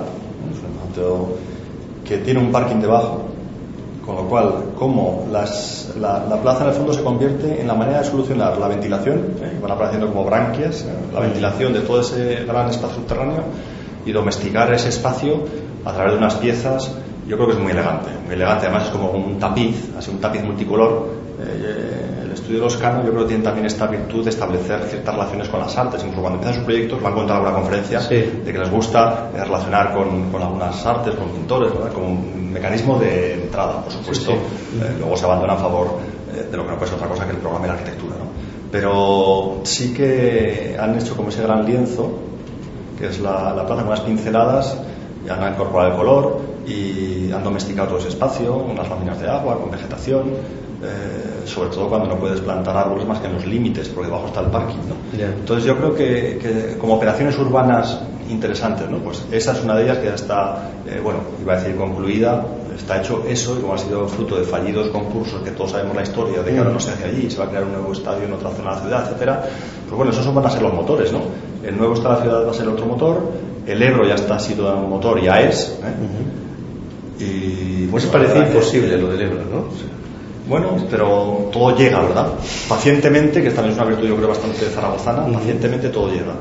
que tiene un parking debajo, con lo cual, como las, la, la plaza en el fondo se convierte en la manera de solucionar la ventilación, ¿eh? van apareciendo como branquias, ¿eh? la ventilación de todo ese gran espacio subterráneo, y domesticar ese espacio a través de unas piezas. Yo creo que es muy elegante, muy elegante. Además es como un tapiz, así un tapiz multicolor. Eh, el estudio de los Cano, yo creo que tiene también esta virtud de establecer ciertas relaciones con las artes. Incluso cuando empiezan sus proyectos, lo han contado en alguna conferencia, sí. de que les gusta eh, relacionar con, con algunas artes, con pintores, ¿verdad? Como un mecanismo de entrada, por supuesto. Sí, sí. Eh, luego se abandona a favor eh, de lo que no puede ser otra cosa que el programa y la arquitectura, ¿no? Pero sí que han hecho como ese gran lienzo, que es la, la plaza con unas pinceladas, y han incorporado el color y han domesticado todo ese espacio, unas láminas de agua con vegetación, eh, sobre todo cuando no puedes plantar árboles más que en los límites, porque debajo está el parking, ¿no? Yeah. Entonces yo creo que, que como operaciones urbanas interesantes, ¿no? Pues esa es una de ellas que ya está, eh, bueno, iba a decir concluida, está hecho eso, y como ha sido fruto de fallidos concursos, que todos sabemos la historia de que ahora no se hace allí, se va a crear un nuevo estadio en otra zona de la ciudad, etcétera. Pues bueno, esos van a ser los motores, ¿no? El nuevo estadio de la ciudad va a ser otro motor, el Ebro ya está sido un motor, ya es, ¿eh? Uh-huh. Y pues parece imposible lo del Ebro, ¿no? Bueno, pero todo llega, ¿verdad? Pacientemente, que también es una virtud yo creo bastante zaragozana, uh-huh. pacientemente todo llega.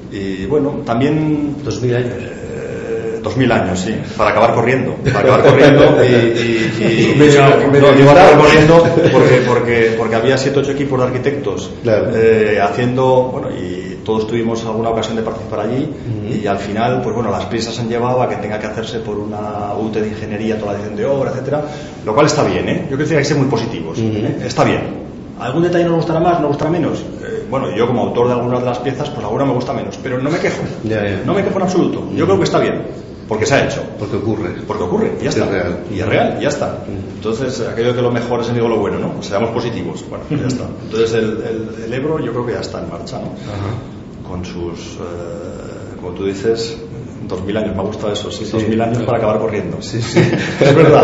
Y bueno, también... Dos mil años. Eh, dos mil años, sí, para acabar corriendo. Para acabar corriendo y... y, y, me, y me, no, digo acabar corriendo porque, porque, porque había siete ocho equipos de arquitectos claro. eh, haciendo... Bueno, y todos tuvimos alguna ocasión de participar allí uh-huh. y al final, pues bueno, las prisas han llevado a que tenga que hacerse por una U T de ingeniería toda la dirección de obra, etcétera, lo cual está bien, ¿eh? Yo creo que hay que ser muy positivos, uh-huh. ¿eh? Está bien. ¿Algún detalle nos gustará más, nos gustará menos? Eh, bueno, yo como autor de algunas de las piezas, pues alguna me gusta menos, pero no me quejo, ya, ya. no me quejo en absoluto. Yo uh-huh. creo que está bien, porque se ha hecho. Porque ocurre. Porque ocurre, y ya está. Es real. Y es real, y ya está. Uh-huh. Entonces, aquello que lo mejor es enemigo lo bueno, ¿no? Seamos positivos, bueno, uh-huh. ya está. Entonces, el, el, el Ebro yo creo que ya está en marcha, ¿no? Uh-huh. Con sus, eh, como tú dices, dos mil años, me ha gustado eso, sí, sí. dos mil años para acabar corriendo. Sí, sí. Es verdad.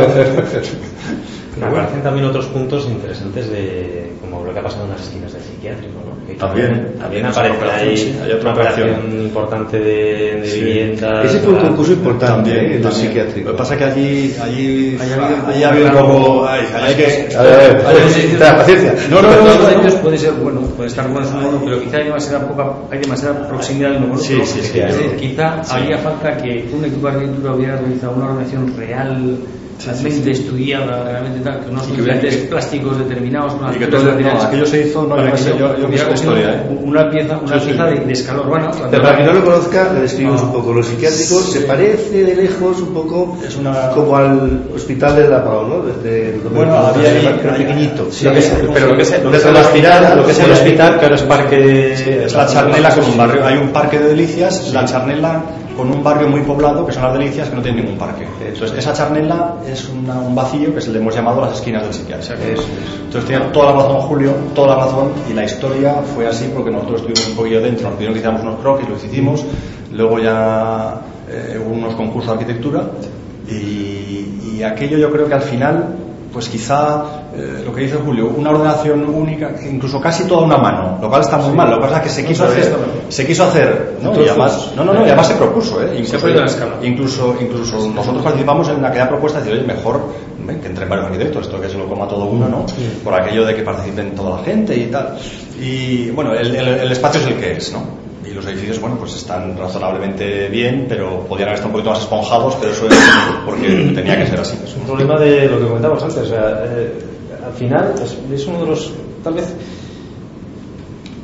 Me aparecen también otros puntos interesantes de como lo que ha pasado en las esquinas del psiquiátrico, ¿no? Que también, también aparece ahí sí, hay otra una operación importante de, de sí. vivienda. Ese fue un concurso importante también, ¿eh? en el también. psiquiátrico. Lo que pasa es que allí allí ahí ha habido un poco hay que a ver, espera, paciencia. No, no, no, no, ellos puede ser bueno, puede estar bueno su modo, pero quizá hay demasiada poca, hay demasiada proximidad de uno con otro. Sí, sí, sí. Es decir, quizá haría falta que un equipo de arquitectura hubiera realizado una organización real, realmente estudiada, realmente tal, que unos componentes plásticos determinados, y que todo no, aquello se hizo, no, yo, sé, yo, yo hubiera la historia, ¿eh? una pieza, una sí, pieza sí. de, de escala urbana. Pero para quien no lo conozca, le describimos ah, un poco. Los psiquiátricos sí. se parece de lejos un poco es una... como al hospital de La Pau, ¿no? Desde bueno, había ahí, pero pequeñito. Sí, sí, sí, pero lo que es el hospital, lo que es el hospital, que ahora es parque, sí, es la Charnela con un barrio, hay un parque de delicias, la Charnela con un barrio muy poblado que son las Delicias, que no tienen ningún parque. Entonces esa charnela es una, un vacío que se le hemos llamado las esquinas del psiquiatra. Entonces tenía toda la razón Julio, toda la razón, y la historia fue así porque nosotros estuvimos un poquillo dentro, nos pidieron que hiciéramos unos croquis, lo hicimos, luego ya eh, hubo unos concursos de arquitectura y, y aquello yo creo que al final pues quizá eh, lo que dice Julio, una ordenación única, incluso casi toda una mano, lo cual está muy sí. mal. Lo que pasa es que se quiso hacer, se quiso hacer, ¿no? Y además, no, no, no, y además se propuso, ¿eh? Incluso, incluso, incluso nosotros participamos en aquella propuesta de decir, oye, mejor que entren varios arquitectos, esto que se lo coma todo uno, ¿no? Sí. Por aquello de que participen toda la gente y tal. Y bueno, el, el, el espacio es el que es, ¿no? Y los edificios, bueno, pues están razonablemente bien, pero podrían haber estado un poquito más esponjados, pero eso es porque tenía que ser así. Es un problema de lo que comentábamos antes, o sea, eh, al final es, es uno de los, tal vez,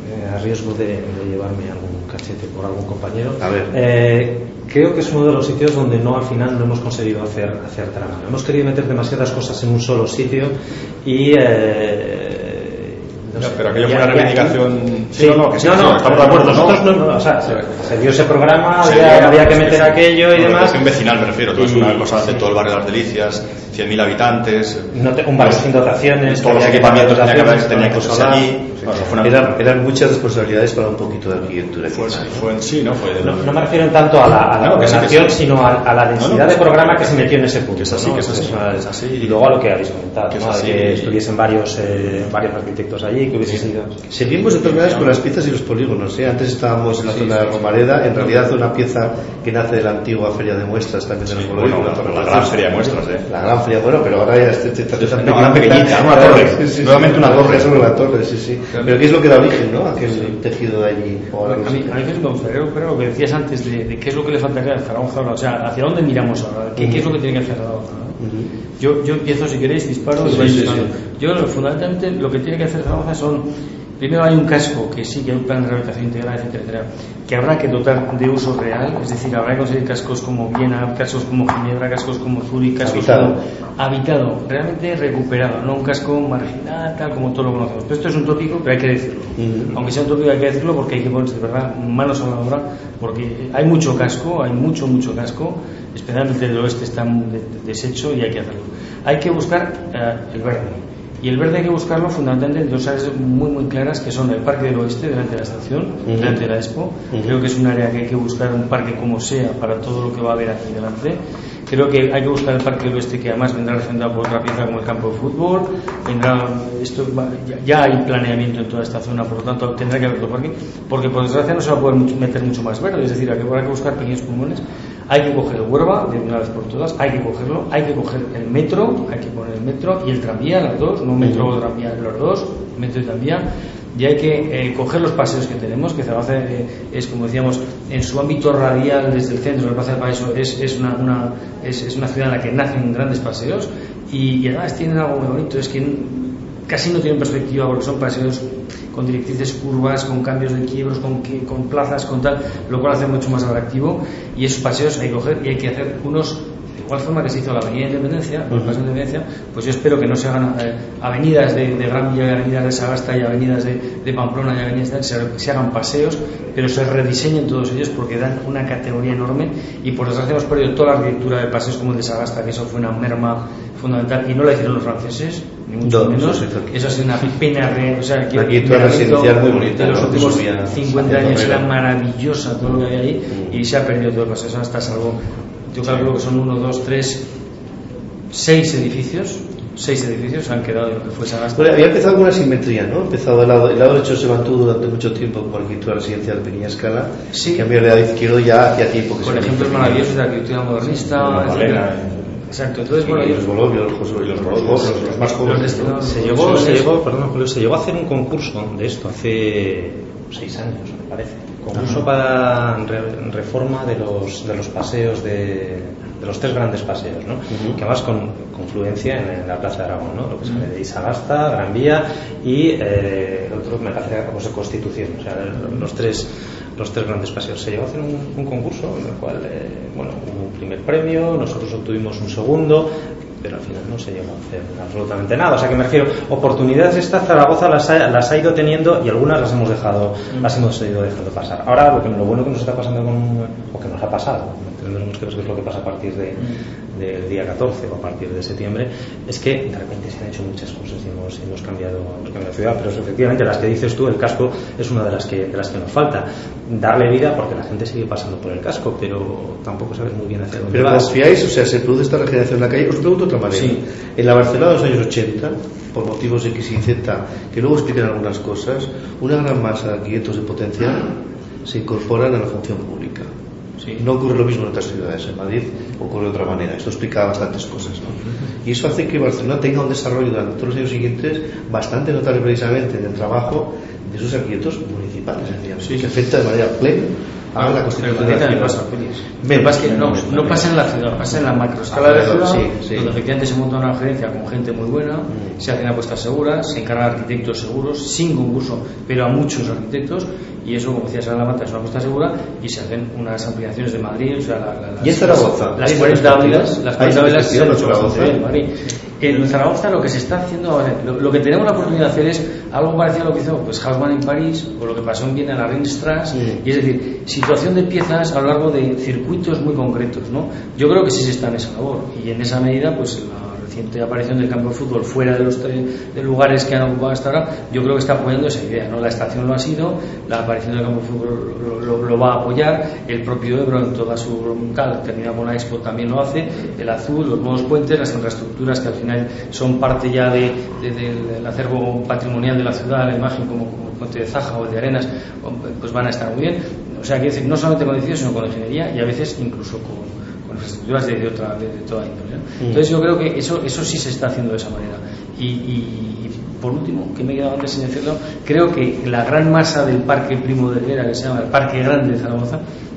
eh, a riesgo de, de llevarme algún cachete por algún compañero. A ver. Eh, creo que es uno de los sitios donde no al final no hemos conseguido hacer, hacer trama. Hemos querido meter demasiadas cosas en un solo sitio y... Eh, No sé, pero aquello fue una reivindicación. Sí, no, no, que sí, no, no, estamos de acuerdo. Nosotros no, no, o sea, se, se dio ese programa, sí, había, había que meter aquello y demás. Un vecinal, me refiero, todo es una cosa de todo el barrio de las Delicias, cien mil habitantes. No te, un barrio sin dotaciones, todos los equipamientos que tenía que tenían que usar allí. Eran, eran muchas responsabilidades para un poquito de arquitectura. Fue, fue en sí, ¿no? Fue de no, no me refiero tanto a la, a la no, ordenación, sí, sí. sino a, a la densidad no, no, de programa que se metió en ese punto. Que es así, ¿no? que es así, es así. Y luego a lo que habéis comentado, que, ¿no? así, que estuviesen varios, eh, varios arquitectos allí, que hubiese sido. Seguimos de todas maneras con las piezas y los polígonos. ¿eh? Antes estábamos en la sí, zona sí, de Romareda, en realidad una pieza que nace de la antigua feria de muestras también sí, en el bueno, la, la, la gran feria de muestras, ¿eh? La gran feria, bueno, pero ahora ya está tan no, una pequeñita, una torre. Sí, sí, nuevamente una torre sobre la torre, sí, sí. Pero ¿qué es lo que da origen, no? Aquel tejido de allí. Ahora a mí, a mí me gustaría recuperar lo que decías antes de, de qué es lo que le faltaría a Zaragoza ahora, o sea, hacia dónde miramos ahora, qué, uh-huh. qué es lo que tiene que hacer Zaragoza, ¿no? uh-huh. yo, yo empiezo, si queréis, disparo sí, y vais sí, sí, sí. Yo, fundamentalmente, lo que tiene que hacer Zaragoza son, primero hay un casco, que sí que hay un plan de rehabilitación integral, etcétera, etcétera, que habrá que dotar de uso real, es decir, habrá que conseguir cascos como Viena, cascos como Ginebra, cascos como Zurich, cascos habitado. como habitado, realmente recuperado, no un casco marginal, tal como todos lo conocemos. Pero esto es un tópico, pero hay que decirlo. Uh-huh. Aunque sea un tópico, hay que decirlo porque hay que ponerse de verdad manos a la obra, porque hay mucho casco, hay mucho, mucho casco, especialmente el oeste está deshecho y hay que hacerlo. Hay que buscar uh, el verde. Y el verde hay que buscarlo fundamentalmente en dos áreas muy muy claras, que son el Parque del Oeste, delante de la estación, uh-huh. delante de la Expo. Uh-huh. Creo que es un área que hay que buscar un parque como sea para todo lo que va a haber aquí delante. Creo que hay que buscar el Parque del Oeste, que además vendrá refrendado por otra pieza como el campo de fútbol. Vendrá, esto ya, ya hay planeamiento en toda esta zona, por lo tanto tendrá que haber otro parque, porque por desgracia no se va a poder mucho, meter mucho más verde, es decir, habrá que buscar pequeños pulmones. Hay que coger el Huerva de una vez por todas, hay que cogerlo, hay que coger el metro, hay que poner el metro y el tranvía, las dos, no metro o tranvía, los dos, metro y tranvía, y hay que eh, coger los paseos que tenemos, que Zaragoza eh, es, como decíamos, en su ámbito radial desde el centro, la Plaza del Paraíso, es, es, una, una, es, es una ciudad en la que nacen grandes paseos y, y además tienen algo muy bonito, es que casi no tienen perspectiva porque son paseos con directrices curvas, con cambios de quiebros, con, con plazas, con tal, lo cual hace mucho más atractivo, y esos paseos hay que coger y hay que hacer unos de igual forma que se hizo la Avenida Independencia, la Plaza de Independencia, pues yo espero que no se hagan eh, avenidas de, de Gran Vía, avenidas de Sagasta y avenidas de, de Pamplona y avenidas de, se, se hagan paseos, pero se rediseñen todos ellos porque dan una categoría enorme y por desgracia hemos perdido toda la arquitectura de paseos como el de Sagasta, que eso fue una merma fundamental y no la hicieron los franceses, ni mucho no, menos. Eso es una pena real. O sea, que la arquitectura residencial muy bonita. En los ¿no? últimos cincuenta años era maravillosa todo lo que hay ahí mm. y se ha perdido todo el paseo. Hasta salvo, yo calculo que son uno, dos, tres, seis edificios. Seis edificios han quedado en lo que fue Sagasta. Bueno, había empezado con una simetría, ¿no? Empezado el lado, el lado derecho se mantuvo durante mucho tiempo como arquitectura residencial de pequeña escala. Sí. En cambio, el lado izquierdo ya hacía tiempo que Por se ejemplo, es maravilloso de arquitectura modernista. Exacto, entonces bueno, y los Bolovios, los, los, los, los, los más jóvenes. ¿no? Se llegó, se llegó, perdón, Julio, se llegó a hacer un concurso de esto hace seis años, me parece. Concurso para re, reforma de los de los paseos de, de los tres grandes paseos, ¿no? Uh-huh. Que además con confluencia en, en la Plaza de Aragón, ¿no? Lo que sale de Sagasta, Gran Vía y eh, el otro me parece como se Constitución, o sea, los tres los tres grandes paseos. Se llegó a hacer un, un concurso en el cual eh, bueno, hubo un primer premio, nosotros obtuvimos un segundo, pero al final no se llegó a hacer absolutamente nada. O sea que me refiero, oportunidades estas Zaragoza las ha, las ha ido teniendo y algunas las hemos dejado, mm. las hemos ido dejando pasar. Ahora lo que lo bueno que nos está pasando con, o que nos ha pasado, tendremos que ver qué es lo que pasa a partir de, del día catorce o a partir de septiembre, es que de repente se han hecho muchas cosas y hemos, hemos cambiado hemos cambiado la ciudad, pero efectivamente las que dices tú, el casco es una de las que de las que nos falta. Darle vida porque la gente sigue pasando por el casco, pero tampoco sabes muy bien hacia dónde pero vas. ¿Confiáis? O sea, ¿se produce esta regeneración en la calle? Os pregunto de otra manera. Sí. En la Barcelona de los años ochenta, por motivos X y Z, que luego explican algunas cosas, una gran masa de arquitectos de potencial se incorporan a la función pública. Sí. No ocurre lo mismo en otras ciudades. En Madrid ocurre de otra manera. Esto explica bastantes cosas, ¿no? Y eso hace que Barcelona tenga un desarrollo durante todos los años siguientes bastante notable precisamente en el trabajo de sus arquitectos municipales, sí, que afecta de manera plena a la constitución de la ciudad. Pasa, Lo pasa que no, no pasa en la ciudad, pasa en la macroescala de la ciudad, sí, sí. donde efectivamente se monta una gerencia con gente muy buena, mm. se hacen apuestas seguras, se encargan arquitectos seguros, sin concurso, pero a muchos arquitectos, y eso, como decía Sara Lamata, es una apuesta segura, y se hacen unas ampliaciones de Madrid, o sea, la, la, las, ¿Y en Zaragoza? Las cuarenta aulas, las cuarenta aulas se han hecho Zaragoza en Madrid. En Zaragoza lo que se está haciendo, lo, lo que tenemos la oportunidad de hacer es algo parecido a lo que hizo pues Haussmann en París, o lo que pasó en Viena en la Ringstraße, sí. Y es decir, situación de piezas a lo largo de circuitos muy concretos, ¿no? Yo creo que sí se está en esa labor, y en esa medida, pues la reciente aparición del campo de fútbol fuera de los de lugares que han ocupado hasta ahora, yo creo que está apoyando esa idea, ¿no? La estación lo ha sido, la aparición del campo de fútbol lo, lo, lo va a apoyar, el propio Ebro en toda su cal, terminado con la Expo, también lo hace, el azul, los nuevos puentes, las infraestructuras que al final son parte ya de, de, de, del acervo patrimonial de la ciudad, la imagen como, como el puente de Zaja o el de Arenas, pues van a estar muy bien. O sea, quiero decir, no solamente con edificios, sino con ingeniería y a veces incluso con con infraestructuras de, de, otra, de, de toda índole, ¿no? Mm. Entonces yo creo que eso, eso sí se está haciendo de esa manera. Y, y, y por último, que me he quedado antes sin decirlo, creo que la gran masa del parque Primo de Rivera, que se llama el Parque Grande de Zaragoza,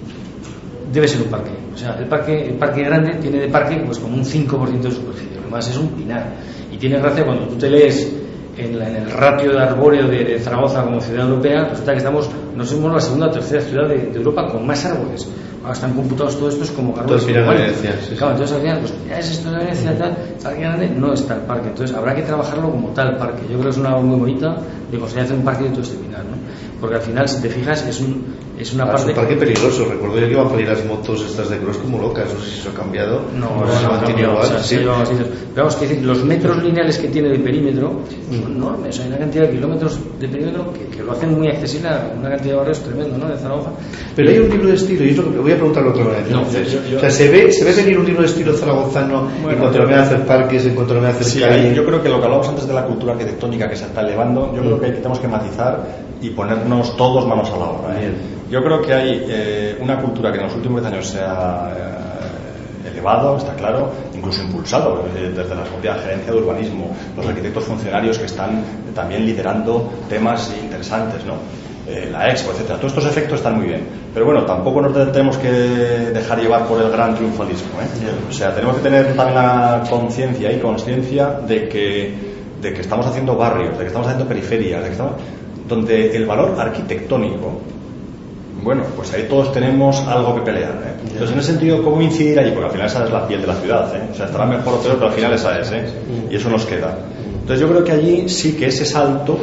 debe ser un parque. O sea, el parque, el parque grande tiene de parque pues como un cinco por ciento de superficie, lo demás es un pinar. Y tiene gracia cuando tú te lees en, la, en el ratio de arbóreo de, de Zaragoza como ciudad europea, resulta que estamos, no somos la segunda o tercera ciudad de, de Europa con más árboles. Ahora están computados todos estos como árboles. Entonces, de Venecia, sí, claro, entonces al final, pues ya es esto de Venecia, tal, tal, grande, no está el parque. Entonces habrá que trabajarlo como tal parque. Yo creo que es una labor muy bonita de conseguir hacer un parque de todo este pinar, ¿no? Porque al final, si te fijas, es un es una ah, parte. Es un parque peligroso. Recuerdo yo que iban a salir las motos estas de cross como locas. No sé si eso ha cambiado. No, no, no, se no, mantiene no, igual. O sea, sí. sí, vamos, pero vamos, que decir, los metros lineales que tiene de perímetro son enormes. Hay una cantidad de kilómetros de perímetro que, que lo hacen muy accesible a una cantidad de barrios tremendo, ¿no? De Zaragoza. Pero hay un libro de estilo, y es lo que voy a preguntarlo otra vez. No, entonces, yo, yo, o sea, ¿se ve, ¿se ve venir un libro de estilo zaragozano bueno, en cuanto a me hacer parques, en cuanto a me hacer sí, calle? Yo creo que lo que hablábamos antes de la cultura arquitectónica que se está elevando, yo mm. creo que tenemos que matizar y ponernos todos manos a la obra, ¿eh? Yo creo que hay eh, una cultura que en los últimos años se ha eh, elevado, está claro, incluso impulsado desde, desde la propia gerencia de urbanismo, los arquitectos funcionarios que están también liderando temas interesantes, ¿no? Eh, la Expo, etcétera. Todos estos efectos están muy bien, pero bueno, tampoco nos tenemos que dejar llevar por el gran triunfalismo, ¿eh? Yeah. O sea, tenemos que tener también la conciencia y consciencia de que, de que estamos haciendo barrios, de que estamos haciendo periferias, de que estamos, donde el valor arquitectónico, bueno, pues ahí todos tenemos algo que pelear, ¿eh? Yeah. Entonces, en ese sentido, ¿cómo incidir allí? Porque al final esa es la piel de la ciudad, ¿eh? O sea, estará mejor o peor, pero al final esa es, ¿eh? Y eso nos queda. Entonces, yo creo que allí sí que ese salto,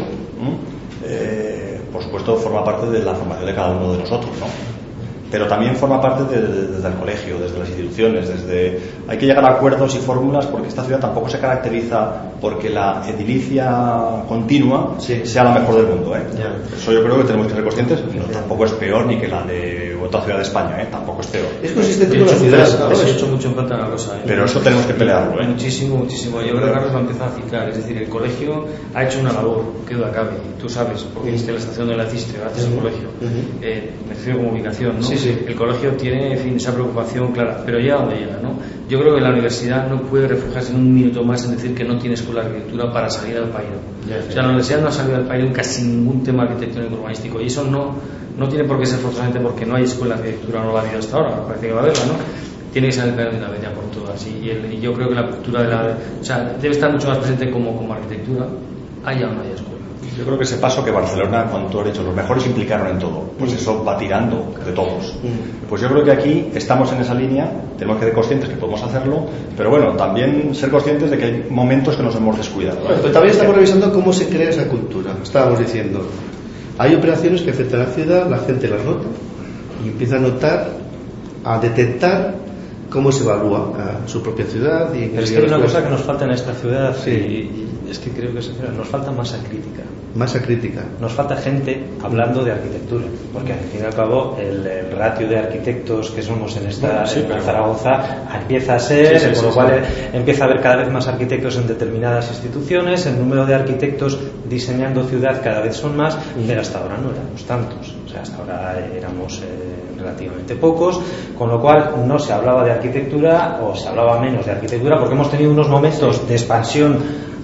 eh, por supuesto, forma parte de la formación de cada uno de nosotros, ¿no? Pero también forma parte de, de, desde el colegio, desde las instituciones, desde hay que llegar a acuerdos y fórmulas, porque esta ciudad tampoco se caracteriza porque la edilicia continua sí. sea la mejor del mundo, ¿eh? Yeah. Eso yo creo que tenemos que ser conscientes. No, tampoco es peor ni que la de otra ciudad de España, ¿eh? Tampoco es peor. Es consistente con la ciudad. Se ha hecho mucho en falta la cosa, ¿eh? Pero eso tenemos que pelearlo, ¿eh? Muchísimo, muchísimo. Yo creo que Carlos lo ha empezado a ciclar. Es decir, el colegio ha hecho una labor, que duda cabe. Tú sabes, porque viste la estación de la Cistre, gracias al colegio. Uh-huh. Eh, me refiero como ubicación, ¿no? Sí, sí. El colegio tiene, en fin, esa preocupación clara, pero llega donde llega, ¿no? Yo creo que la universidad no puede refugiarse en un minuto más en decir que no tiene escuela de arquitectura para salir al país. O sea, la universidad no ha salido al país en casi ningún tema arquitectónico urbanístico, y eso no, no tiene por qué ser forzosamente porque no hay escuela de arquitectura, no la ha habido hasta ahora, parece que va a haberla, ¿no? Tiene que salir de una vez ya por todas, y, y, el, y yo creo que la cultura de la, o sea, debe estar mucho más presente como, como arquitectura, haya o no haya escuela. Yo creo que ese paso que Barcelona, cuando tú has dicho, los mejores se implicaron en todo, pues eso va tirando de todos. Pues yo creo que aquí estamos en esa línea, tenemos que ser conscientes que podemos hacerlo, pero bueno, también ser conscientes de que hay momentos que nos hemos descuidado. Bueno, pero también estamos revisando cómo se crea esa cultura. Estábamos diciendo, hay operaciones que afectan a la ciudad, la gente las nota y empieza a notar, a detectar cómo se evalúa a su propia ciudad. Y pero es que hay una cosa que nos falta en esta ciudad, sí. y, y es que creo que nos falta masa crítica. Masa crítica. Nos falta gente hablando de arquitectura, porque al fin y al cabo el, el ratio de arquitectos que somos en esta bueno, sí, en Zaragoza empieza a ser, sí, sí, por sí, lo cual sí. empieza a haber cada vez más arquitectos en determinadas instituciones, el número de arquitectos diseñando ciudad cada vez son más, mm. pero hasta ahora no éramos tantos, o sea, hasta ahora éramos eh, relativamente pocos, con lo cual no se hablaba de arquitectura o se hablaba menos de arquitectura porque hemos tenido unos momentos de expansión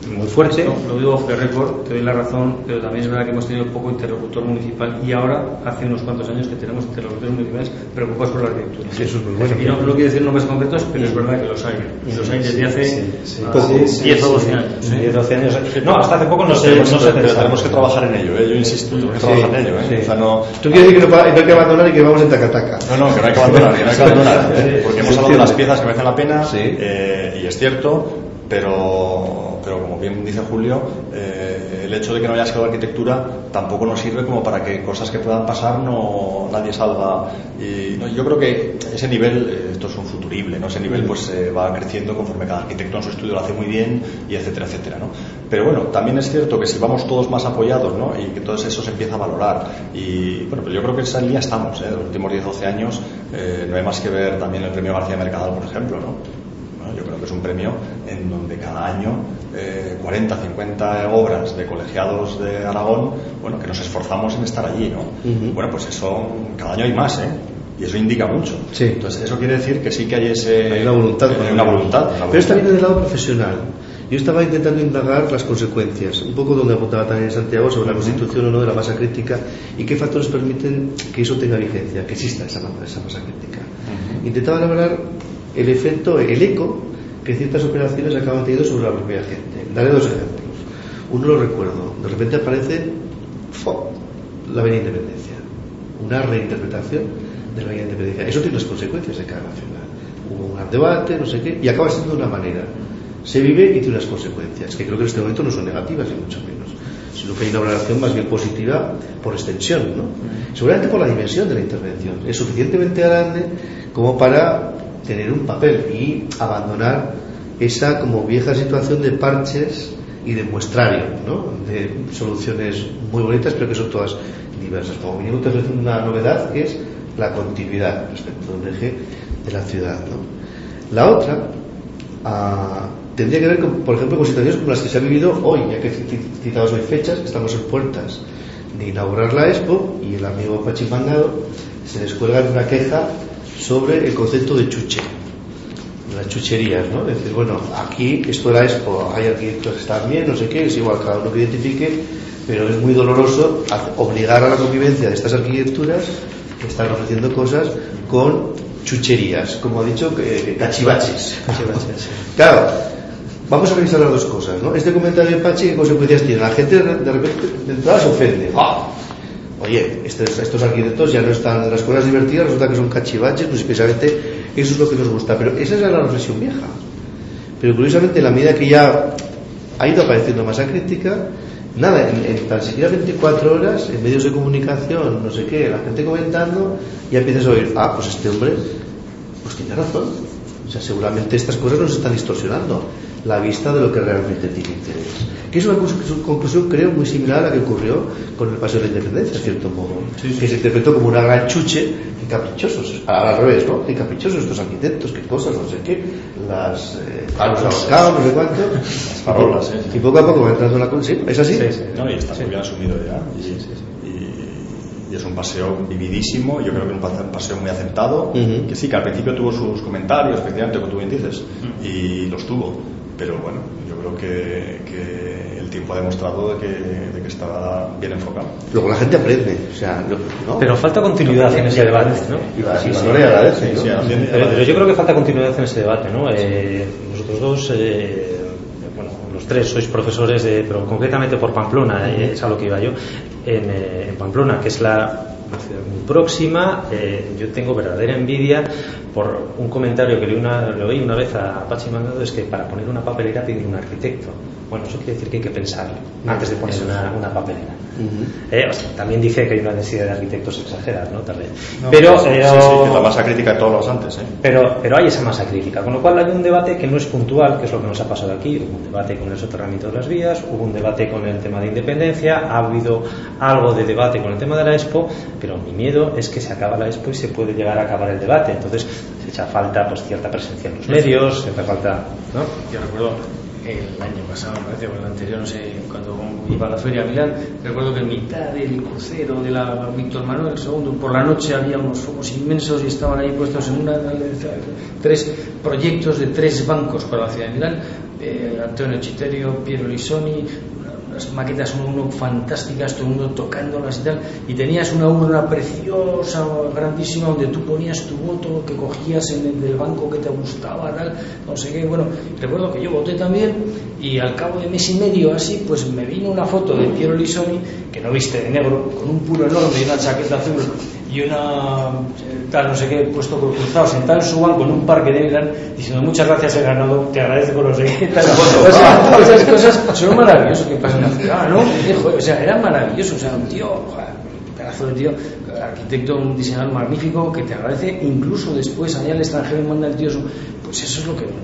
muy fuerte. Esto lo digo off the record, te doy la razón, pero también es verdad que hemos tenido poco interlocutor municipal y ahora, hace unos cuantos años que tenemos interlocutores municipales preocupados por la arquitectura. Sí, eso es muy bueno. Y no, no quiero decir nombres concretos, pero es verdad que los hay. Y los hay desde hace sí, sí, ah, sí, diez sí, o doce sí, años. ¿eh? diez, doce años. No, hasta hace poco no Pero se, tenemos, no se pero pensaba. tenemos que trabajar en ello, ¿eh? Yo insisto, tenemos que trabajar en ello. ¿eh? Sí. O sea, no, Tú quieres decir que no, pa- no hay que abandonar y que vamos en tacataca. No, no, que no hay que abandonar, que no hay que abandonar, ¿eh? Porque hemos hablado de las piezas que merecen la pena, Sí. eh, y es cierto, pero, pero como bien dice Julio, eh, el hecho de que no haya estudiado arquitectura tampoco nos sirve como para que cosas que puedan pasar no nadie salga. Y no, yo creo que ese nivel, eh, esto es un futurible, ¿no? Ese nivel pues eh, va creciendo conforme cada arquitecto en su estudio lo hace muy bien, y etcétera, etcétera, ¿no? Pero bueno, también es cierto que si vamos todos más apoyados, ¿no? Y que todo eso se empieza a valorar, y bueno, pues yo creo que en esa línea estamos, ¿eh? Los últimos diez doce años, eh, no hay más que ver también el premio García Mercadal, por ejemplo, ¿no? Yo creo que es un premio en donde cada año eh, cuarenta, cincuenta obras de colegiados de Aragón, bueno, que nos esforzamos en estar allí, ¿no? Uh-huh. Bueno, pues eso, cada año hay más, ¿eh? Y eso indica mucho. Sí. Entonces, eso quiere decir que sí que hay ese... Hay una voluntad. Hay una voluntad, una voluntad. Pero es también del lado profesional. Yo estaba intentando indagar las consecuencias, un poco donde apuntaba también Santiago sobre la constitución o no de la masa crítica y qué factores permiten que eso tenga vigencia, que exista esa, esa masa crítica. Uh-huh. Intentaba elaborar el efecto, el eco que ciertas operaciones acaban teniendo sobre la propia gente. Daré dos ejemplos. Uno lo recuerdo. De repente aparece ¡fo! La Avenida Independencia. Una reinterpretación de la Avenida Independencia. Eso tiene unas consecuencias de cara nacional. Hubo un gran debate, no sé qué, y acaba siendo de una manera. Se vive y tiene unas consecuencias, que creo que en este momento no son negativas, ni mucho menos, sino que hay una valoración más bien positiva por extensión, ¿no? Seguramente por la dimensión de la intervención. Es suficientemente grande como para tener un papel y abandonar esa como vieja situación de parches y de muestrario, ¿no? De soluciones muy bonitas, pero que son todas diversas. Como mínimo te ofrece una novedad que es la continuidad respecto a un eje de la ciudad, ¿no? La otra ah, tendría que ver con, por ejemplo, con situaciones como las que se ha vivido hoy, ya que citabas hoy fechas, estamos en puertas de inaugurar la Expo y el amigo Pachi Mangado se descuelga en una queja sobre el concepto de chuche, de las chucherías, ¿no? Es decir, bueno, aquí esto de la Expo, hay arquitectos que están bien, no sé qué, es igual cada uno que identifique, pero es muy doloroso obligar a la convivencia de estas arquitecturas que están ofreciendo cosas con chucherías, como ha dicho, eh, cachivaches. Cachivaches. Claro, vamos a revisar las dos cosas, ¿no? Este comentario de Pachi, ¿qué consecuencias tiene? La gente de repente de entrada se ofende. ¡Ah! Oye, estos, estos arquitectos ya no están en las cosas divertidas, resulta que son cachivaches, pues precisamente eso es lo que nos gusta. Pero esa es la reflexión vieja. Pero curiosamente, en la medida que ya ha ido apareciendo masa crítica, nada, en, en tan siquiera veinticuatro horas, en medios de comunicación, no sé qué, la gente comentando, ya empiezas a oír, ah, pues este hombre, pues tiene razón. O sea, seguramente estas cosas nos están distorsionando la vista de lo que realmente tiene interés. Que es una conclusión, creo, muy similar a la que ocurrió con el Paseo de la Independencia, en cierto modo, sí, sí. Que se interpretó como una gran chuche, que caprichosos, al revés, ¿no? Que caprichosos estos arquitectos, qué cosas, no sé qué, las eh, palos ahorcados, no sé cuánto, las farolas, ¿eh? Y poco a poco va entrando la cosa, ¿sí? ¿Es así? Sí, sí. No, y está muy bien asumido ya. Y, sí, sí, sí. Y, y es un paseo vividísimo, yo creo que es un paseo muy aceptado, uh-huh. Que sí, que al principio tuvo sus comentarios, efectivamente, como tú bien dices, uh-huh. Y los tuvo, pero bueno, yo creo que, que el tiempo ha demostrado de que, de que está bien enfocado. Luego la gente aprende, o sea, ¿no? Pero falta continuidad en ese debate, ¿no? Y la, sí, sí, agradece, ¿no? Sí, sí, pero, pero yo creo que falta continuidad en ese debate, ¿no? Eh, nosotros dos, eh, bueno, los tres sois profesores, de, pero concretamente por Pamplona, eh, es a lo que iba yo, en, eh, en Pamplona, que es la una ciudad muy próxima. Eh, yo tengo verdadera envidia por un comentario que le, una, le oí una vez a Pachi Mangado, es que para poner una papelera piden un arquitecto. Bueno, eso quiere decir que hay que pensar antes de poner una, una papelera. Uh-huh. Eh, o sea, también dice que hay una densidad de arquitectos exagerada, ¿no? Tal vez. No, pero, sí, eh, sí, sí, que es la masa crítica de todos los antes, ¿eh? Pero, pero hay esa masa crítica, con lo cual hay un debate que no es puntual, que es lo que nos ha pasado aquí. Hubo un debate con el soterramiento de las vías, hubo un debate con el tema de Independencia, ha habido algo de debate con el tema de la Expo, pero mi miedo es que se acaba la Expo y se puede llegar a acabar el debate. Entonces se echa falta pues cierta presencia en los medios, se echa falta, ¿no? Yo recuerdo el año pasado, me parece, o el anterior, no sé, cuando iba a la feria a Milán, recuerdo que en mitad del crucero de la Víctor Manuel segundo, por la noche había unos focos inmensos y estaban ahí puestos en una tres proyectos de tres bancos para la ciudad de Milán, eh, Antonio Chiterio, Piero Lisoni, unas maquetas uno, uno fantásticas, todo el mundo tocándolas y tal, y tenías una urna preciosa, grandísima, donde tú ponías tu voto, que cogías en el del banco que te gustaba, tal, no sé qué. Bueno, recuerdo que yo voté también, y al cabo de mes y medio así, pues me vino una foto de Piero Lisoni, que no viste de negro, con un puro enorme y una chaqueta azul y una tal, no sé qué, puesto cruzado, sentado en su banco en un parque de Milán, diciendo muchas gracias, he ganado, te agradezco, no sé qué tal. O sea, esas cosas son maravillosas que pasan en la ciudad, ¿no? O sea, era maravilloso, o sea, un tío, joder, un pedazo de tío, arquitecto, un diseñador magnífico, que te agradece, incluso después allá al extranjero manda el tío su, pues eso es lo que eh,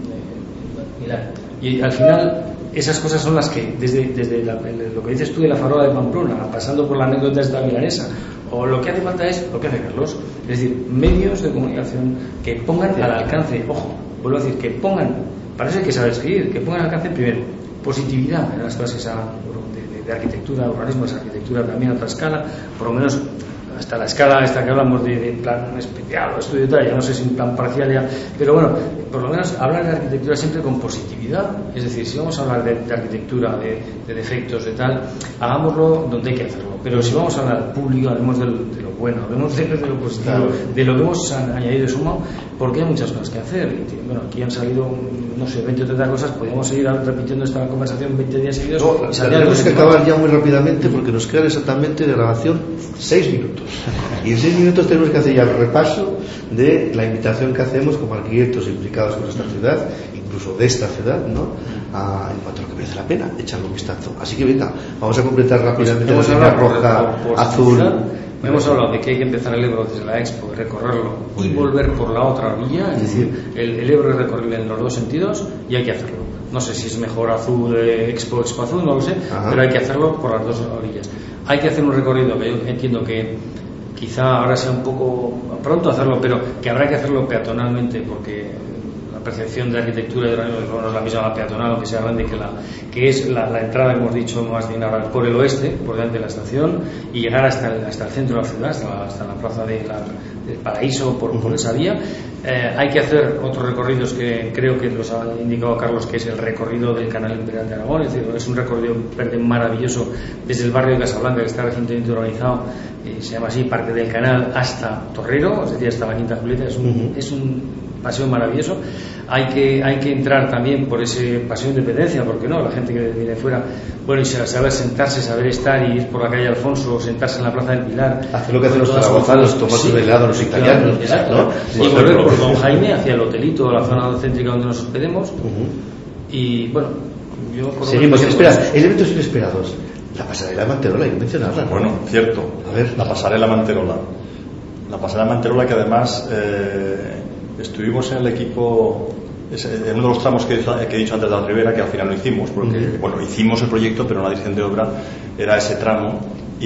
mira, y al final esas cosas son las que desde, desde la, lo que dices tú de la farola de Pamplona, pasando por la anécdota de esta milanesa, o lo que hace falta es lo que hace Carlos, es decir, medios de comunicación que pongan al alcance, ojo, vuelvo a decir, que pongan, parece que sabe escribir, que pongan al alcance primero positividad en las clases a, de, de, de arquitectura, urbanismo es arquitectura también a otra escala, por lo menos hasta la escala esta que hablamos de, de plan especial o estudio tal, ya no sé si un plan parcial ya, pero bueno, por lo menos hablar de arquitectura siempre con positividad, es decir, si vamos a hablar de, de arquitectura, de, de defectos, de tal, hagámoslo donde hay que hacerlo, pero si vamos a hablar al público, hablemos de lo, de lo bueno, hablemos de, de lo positivo, claro, de lo que hemos añadido y sumado, porque hay muchas cosas que hacer, y, bueno, aquí han salido, no sé, veinte o treinta cosas, podríamos seguir repitiendo esta conversación veinte días seguidos. No, tenemos que acabar ya muy rápidamente porque nos quedan exactamente de grabación seis minutos. Y en seis minutos tenemos que hacer ya el repaso de la invitación que hacemos como arquitectos implicados con esta ciudad, incluso de esta ciudad, ¿no? A, en cuanto a lo que merece la pena, echarle un vistazo. Así que venga, vamos a completar rápidamente pues la línea roja, por, por azul. Hemos hablado de que hay que empezar el Ebro desde la Expo, recorrerlo y volver por la otra orilla, es decir, el, el Ebro es recorrible en los dos sentidos y hay que hacerlo. No sé si es mejor azul, eh, Expo, Expo azul, no lo sé, Ajá. pero hay que hacerlo por las dos orillas. Hay que hacer un recorrido que yo entiendo que quizá ahora sea un poco pronto hacerlo, pero que habrá que hacerlo peatonalmente porque la percepción de la arquitectura de no es la misma la peatonal, aunque sea grande, que la que es la, la entrada que hemos dicho más bien ahora por el oeste, por delante de la estación, y llegar hasta el, hasta el centro de la ciudad, hasta la, hasta la plaza de la, del Paraíso, por, por esa vía. Eh, hay que hacer otros recorridos que creo que los ha indicado Carlos, que es el recorrido del Canal Imperial de Aragón, es decir, es un recorrido verde maravilloso desde el barrio de Casablanca, que está recientemente urbanizado, eh, se llama así Parque del Canal, hasta Torrero, es decir, hasta la Quinta Julieta, es un, uh-huh. es un paseo maravilloso. Hay que, hay que entrar también por ese paseo de Independencia, porque no, la gente que viene fuera, bueno, y saber sentarse, saber estar y ir por la calle Alfonso, sentarse en la Plaza del Pilar, hacer lo que hacen los zaragozanos, tomarse sí, un helado los italianos, exacto, ¿no? Y volver por Don Jaime hacia el hotelito, la zona céntrica donde nos hospedemos. Uh-huh. Y bueno, yo por seguimos. Espera, elementos inesperados. La pasarela de Manterola, hay que mencionarla, ¿no? Bueno, cierto. A ver, la pasarela Manterola. La pasarela Manterola que además eh, estuvimos en el equipo, en uno de los tramos que, que he dicho antes de la Ribera, que al final no hicimos, porque uh-huh. bueno, hicimos el proyecto, pero la dirección de obra era ese tramo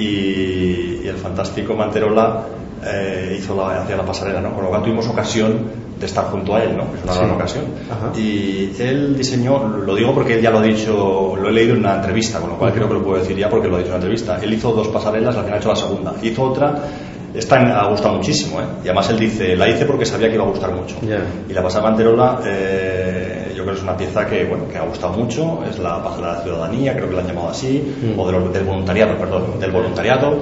y, y el fantástico Manterola eh, hizo la, hacia la pasarela, ¿no? Con lo cual tuvimos ocasión de estar junto a él, ¿no? Es una sí. gran ocasión. Ajá. Y él diseñó, lo digo porque él ya lo ha dicho, lo he leído en una entrevista, con lo cual uh-huh. creo que lo puedo decir ya porque lo ha dicho en una entrevista. Él hizo dos pasarelas, al final ha hecho la segunda. Hizo otra. Esta ha gustado muchísimo, ¿eh? Y además él dice, la hice porque sabía que iba a gustar mucho. Yeah. Y la pasada Manterola, eh, yo creo que es una pieza que, bueno, que ha gustado mucho, es la pasarela de la ciudadanía, creo que la han llamado así, mm. o de lo, del voluntariado, perdón, del voluntariado.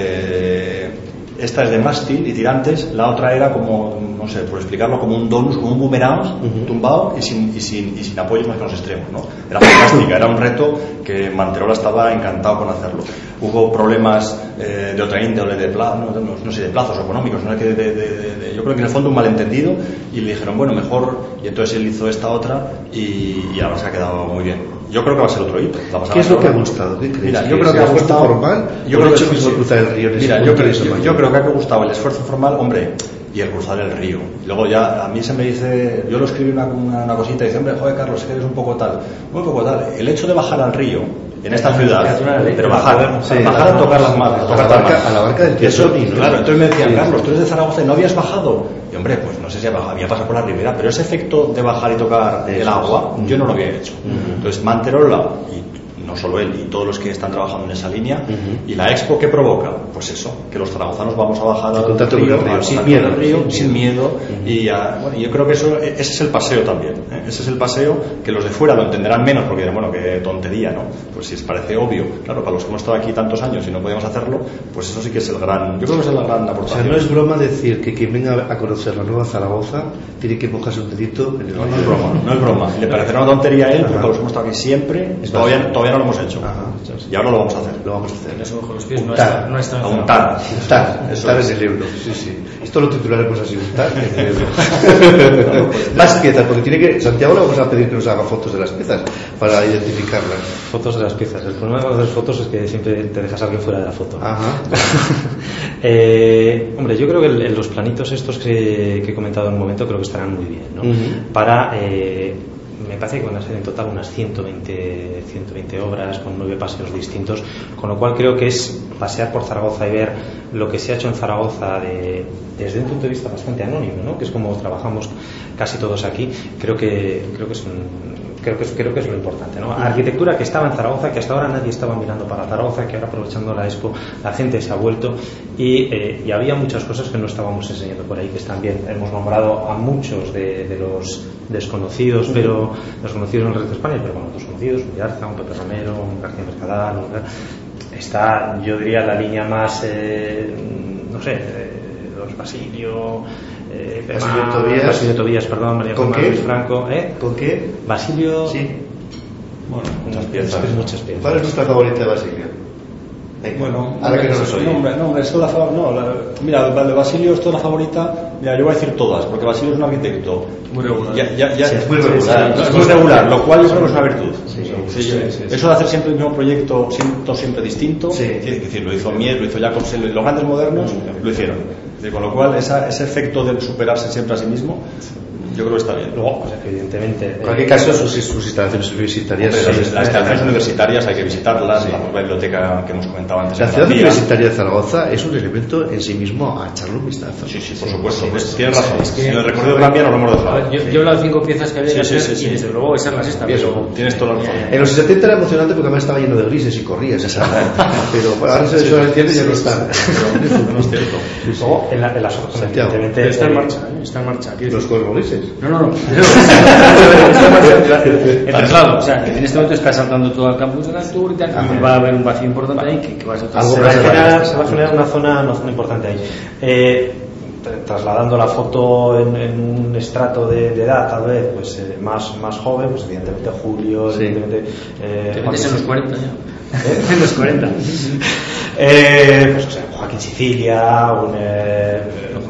Eh, esta es de mástil y tirantes, la otra era como, no sé, por explicarlo, como un donus, como un boomerang uh-huh. tumbado y sin, y, sin, y sin apoyos más que los extremos, ¿no? Era fantástica, era un reto que Manterola estaba encantado con hacerlo. Hubo problemas eh, de otra índole, de plazo, no, no, no sé, de plazos económicos, ¿no? de, de, de, de, yo creo que en el fondo un malentendido, y le dijeron, bueno, mejor, y entonces él hizo esta otra y, y ahora se ha quedado muy bien. Yo creo que va a ser otro hito. ¿Qué es lo que ha gustado? ¿Qué crees? Mira, yo creo que ha gustado formal. Yo creo que es cruzar el río. Mira, yo creo, yo, yo creo que ha gustado el esfuerzo formal, hombre, y el cruzar el río. Luego ya a mí se me dice, yo lo escribí una, una, una cosita y dice, hombre, joder, Carlos, que eres un poco tal, un poco tal. El hecho de bajar al río en esta ciudad, pero bajar, sí, bajar a tocar las manos, a tocar la barca, a la barca del Tesoni, ¿no? Claro, entonces me decían, sí, Carlos, tú eres de Zaragoza y no habías bajado. Y hombre, pues no sé si había pasado por la ribera, pero ese efecto de bajar y tocar el agua, yo no lo había hecho. Uh-huh. Entonces Manterola, y no solo él, y todos los que están trabajando en esa línea. Uh-huh. ¿Y la Expo qué provoca? Pues eso, que los zaragozanos vamos a bajar al río, río, sin miedo, río, sin miedo. Uh-huh. Y a, bueno, yo creo que eso, ese es el paseo también, ¿eh? Ese es el paseo que los de fuera lo entenderán menos, porque dirán, bueno, qué tontería, ¿no? Pues si les parece obvio, claro, para los que hemos estado aquí tantos años y no podíamos hacerlo, pues eso sí que es el gran, yo creo que es la gran aportación. O sea, no es broma decir que quien venga a conocer la nueva Zaragoza tiene que mojarse un dedito en el no, no es broma, no es broma. Le parecerá una tontería a él, porque para los que hemos estado aquí siempre, todavía, todavía no lo hemos hecho. Ajá. Y ahora lo vamos a hacer. Lo vamos a hacer. Eso con los pies no está, no está. A untar. Untar. Untar es el libro. Sí, sí. Esto lo titularemos así, untar en el libro. Las piezas, porque tiene que, Santiago le vamos a pedir que nos haga fotos de las piezas para identificarlas. Fotos de las piezas. El problema de las fotos es que siempre te dejas a alguien fuera de la foto. Ajá. eh, hombre, yo creo que el, los planitos estos que, que he comentado en un momento creo que estarán muy bien, ¿no? Uh-huh. Para eh, me parece que van a ser en total unas ciento veinte, ciento veinte obras con nueve paseos distintos, con lo cual creo que es pasear por Zaragoza y ver lo que se ha hecho en Zaragoza de, desde un punto de vista bastante anónimo, ¿no? Que es como trabajamos casi todos aquí. Creo que creo que es un, creo que es, creo que es lo importante, ¿no? Arquitectura que estaba en Zaragoza, que hasta ahora nadie estaba mirando para Zaragoza, que ahora aprovechando la Expo la gente se ha vuelto y, eh, y había muchas cosas que no estábamos enseñando por ahí, que están bien. Hemos nombrado a muchos de, de los desconocidos, pero desconocidos en el resto de España, pero bueno, desconocidos, un Yarza, un Pepe Romero, un García Mercadal, un... está, yo diría, la línea más, eh, no sé, eh, los Basilio, eh, Basilio Tobías, Basilio Tobías, perdón, María ¿con Luis Franco, ¿eh? ¿Con qué? Basilio, sí. Bueno, muchas piezas. Es que muchas piezas. ¿Cuál es nuestra favorita de Basilio? Venga, bueno, ahora que no lo soy. No, hombre, no, hombre, es la, no, la, mira, la de Basilio es toda la favorita. Mira, yo voy a decir todas, porque Basilio es un arquitecto muy regular. Ya, ya, ya, sí, es muy regular. Sí, es muy regular, lo cual yo creo que es una virtud. Sí, sí, sí, sí, sí, sí, eso sí. de hacer siempre el mismo proyecto, siempre, siempre distinto. Sí. Es decir, lo hizo Mies, lo hizo Jacobs, los grandes modernos lo hicieron. Con lo cual, esa, ese efecto de superarse siempre a sí mismo, yo creo que está bien. Luego, pues evidentemente. En cualquier caso, sus, sus instalaciones universitarias. Hombre, las, las instalaciones universitarias hay que visitarlas, sí. La propia biblioteca que hemos comentado antes. La ciudad universitaria de Zaragoza es un elemento en sí mismo a echarle un vistazo. Sí, sí, por supuesto. Sí, pues, tienes razón. Es que en el recorrido de Gran Vía no lo hemos dejado. Yo, sí. yo he hablado de cinco piezas que había que sí, hacer sí, sí, y desde luego esa es la sexta. Pero tienes toda la razón. En los setenta era emocionante porque además estaba lleno de grises y corrías esa pero bueno, ahora se lo entiende y ya no está. No es cierto. Luego, en la, en las evidentemente está en marcha, ¿eh? Está en marcha. Los grises. No, no, no. El traslado, o sea, que en este momento está saltando todo el campus de la Tour y tal, y va a haber un vacío importante ahí que, que va a ser se, va a generar, se va a generar una zona, una zona importante ahí. Eh, trasladando la foto en, en un estrato de, de edad tal vez pues eh, más, más joven, pues evidentemente Julio, sí. Evidentemente eh, te metes en los cuarenta ya. ¿Eh? En los cuarenta. eh, pues o sea, Joaquín Sicilia, un eh,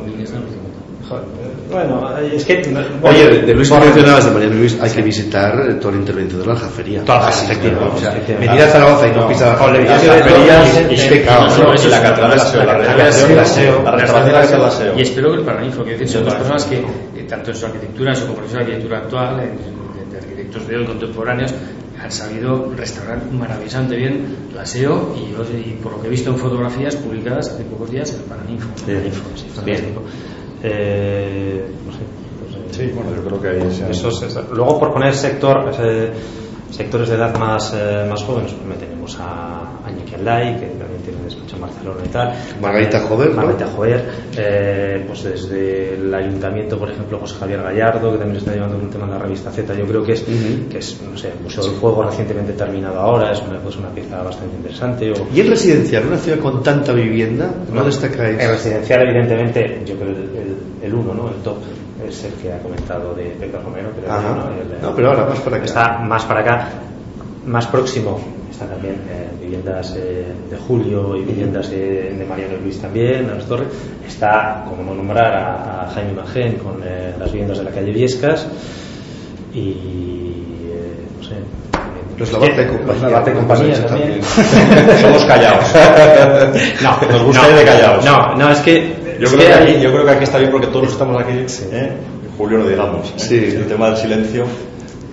bueno, es que oye, de, de Luis que mencionabas de Mariano Luis hay sí. que visitar toda la intervención de la Aljafería. Toda la Aljafería, o sea, venir a Zaragoza y no, no pisar la Aljafería es pecado. Y la catedral del Aseo, la restauración del Aseo, la restauración del Aseo. Y espero que el Paraninfo, que decir, son dos personas que tanto en su arquitectura, en su comprensión de arquitectura actual, de arquitectos de hoy contemporáneos, han sabido restaurar maravillosamente bien el Aseo y, y por lo que he visto en fotografías publicadas hace pocos días el Paraninfo. Sí, fantástico. Eh, no sé, no sé. Sí, bueno, yo creo que ahí se eso es, es, luego por poner sector eh, sectores de edad más eh, más jóvenes pues tenemos a, a Iñaki Alday, que también tiene despacho en Barcelona y tal, Margarita Jover, Margarita ¿no? Jover eh, pues desde el ayuntamiento por ejemplo José Javier Gallardo, que también está llevando un tema en la revista Z, yo creo que es uh-huh. que es, no sé, el Museo del Fuego recientemente terminado ahora, es una, pues una pieza bastante interesante. O... ¿Y el residencial, una ciudad con tanta vivienda, no, no destacáis? El residencial evidentemente, yo creo el, el, el uno, ¿no? El top es el que ha comentado de Pepe Romero, creo, Ajá. ¿no? El, no, pero ahora más para acá. Está más para acá, más próximo. Están también eh, viviendas eh, de Julio y viviendas de, de Mariano y Luis también, a las Torres. Está, como no nombrar, a, a Jaime Magén con eh, las viviendas de la calle Viescas y eh, no sé. Los Lavarte de compañía. Los Lavarte de compañía también. Somos callados. No, nos gusta no, ir de callados. No, no, es que. Yo, es creo que que hay... aquí, yo creo que aquí está bien porque todos estamos aquí. Sí. ¿Eh? Julio, no digamos. Sí. El tema del silencio.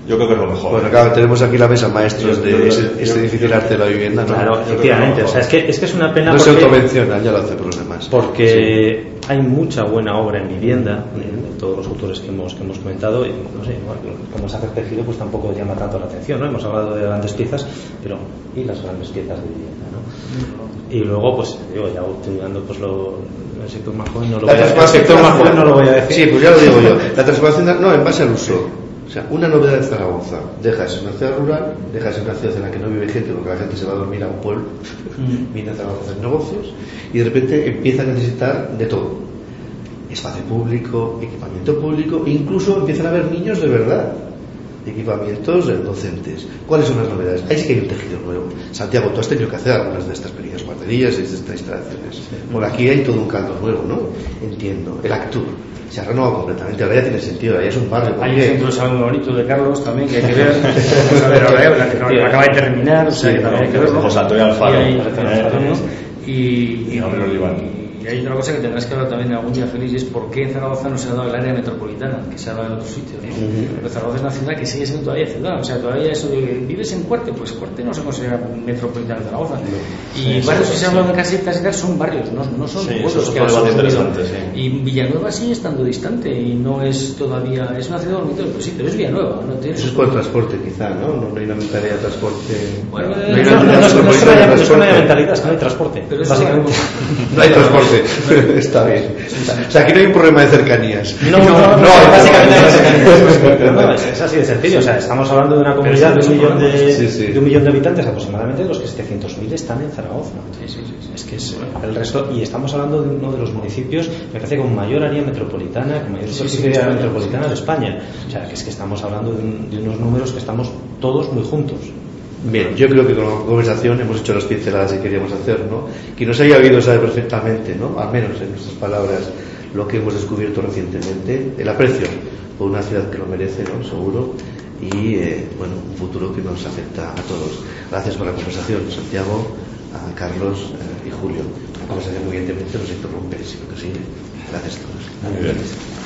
Yo creo que es lo mejor. Bueno, claro, tenemos aquí la mesa maestros de este, este difícil arte de la vivienda, ¿no? Claro, efectivamente. O sea, es que, es que es una pena. No se porque, automenciona, ya lo hace por los demás. Porque sí. Hay mucha buena obra en vivienda, de, de todos los autores que hemos, que hemos comentado, y no sé, bueno, como se ha tejido, pues tampoco llama tanto la atención, ¿no? Hemos hablado de grandes piezas, pero ¿y las grandes piezas de vivienda, no? Y luego, pues, digo, ya utilizando pues lo, el sector más joven no lo, voy a, el sector más joven no lo voy a decir. Sí, pues ya lo digo yo. La transformación, no, en base al uso. O sea, una novedad de Zaragoza, dejas una ciudad rural, dejas una ciudad en la que no vive gente porque la gente se va a dormir a un pueblo, mm. viene a Zaragoza a hacer negocios y de repente empieza a necesitar de todo. Espacio público, equipamiento público, e incluso empiezan a haber niños de verdad, equipamientos docentes. ¿Cuáles son las novedades? Ahí sí que hay un tejido nuevo. Santiago, tú has tenido que hacer algunas de estas pequeñas guarderías y de estas instalaciones. Por aquí hay todo un caldo nuevo, ¿no? Entiendo. El Actur se ha renovado completamente, ahora ya tiene sentido, ahora ya es un barrio. Hay un centro de salud muy bonito de Carlos también que hay que ver. Vamos a ver ahora, la que acaba de terminar, o sea que también hay que verlo. José Antonio Alfaro. Y, y, y, y hay otra cosa que tendrás que hablar también en algún día feliz, y es por qué en Zaragoza no se ha dado el área metropolitana, que se ha dado en otros sitios, ¿no? Uh-huh. Pero Zaragoza es una ciudad que sigue siendo todavía ciudad, o sea, todavía eso de vives en Cuarte, pues Cuarte no se considera metropolitana de Zaragoza. No. Y sí, barrios que se hablan de casetas y tal son barrios, no, no son sí, pueblos que han interesante, sí. Y Villanueva sigue estando distante y no es todavía, es una ciudad bonita, pues sí, pero es Villanueva, ¿no? Tienes... Eso es por el transporte quizá, ¿no? No, no hay una mentalidad de transporte. Bueno, no, no, no, no, no es una mentalidad, es que no hay transporte. Pero básicamente. No hay transporte. Está bien. O sea, aquí no hay un problema de cercanías. No, no, no, no básicamente no hay cercanías. No, es, es así de sencillo. O sea, estamos hablando de una comunidad de un millón de, sí, sí. de un millón de habitantes aproximadamente, de los que setecientos mil están en Zaragoza. Sí, sí, sí, sí. Es que es el resto, y estamos hablando de uno de los municipios, me parece, con mayor área metropolitana, con mayor superficie sí, sí, metropolitana de España. O sea, que es que estamos hablando de, un, de unos números que estamos todos muy juntos. Bien, yo creo que con la conversación hemos hecho las pinceladas que queríamos hacer, ¿no? Quien nos haya oído sabe perfectamente, ¿no? Al menos en nuestras palabras, lo que hemos descubierto recientemente, el aprecio por una ciudad que lo merece, ¿no? Seguro, y, eh, bueno, un futuro que nos afecta a todos. Gracias por la conversación, Santiago, a Carlos eh, y Julio. Una conversación muy evidentemente nos interrumpe, sino que sigue. Gracias a todos. Muy bien.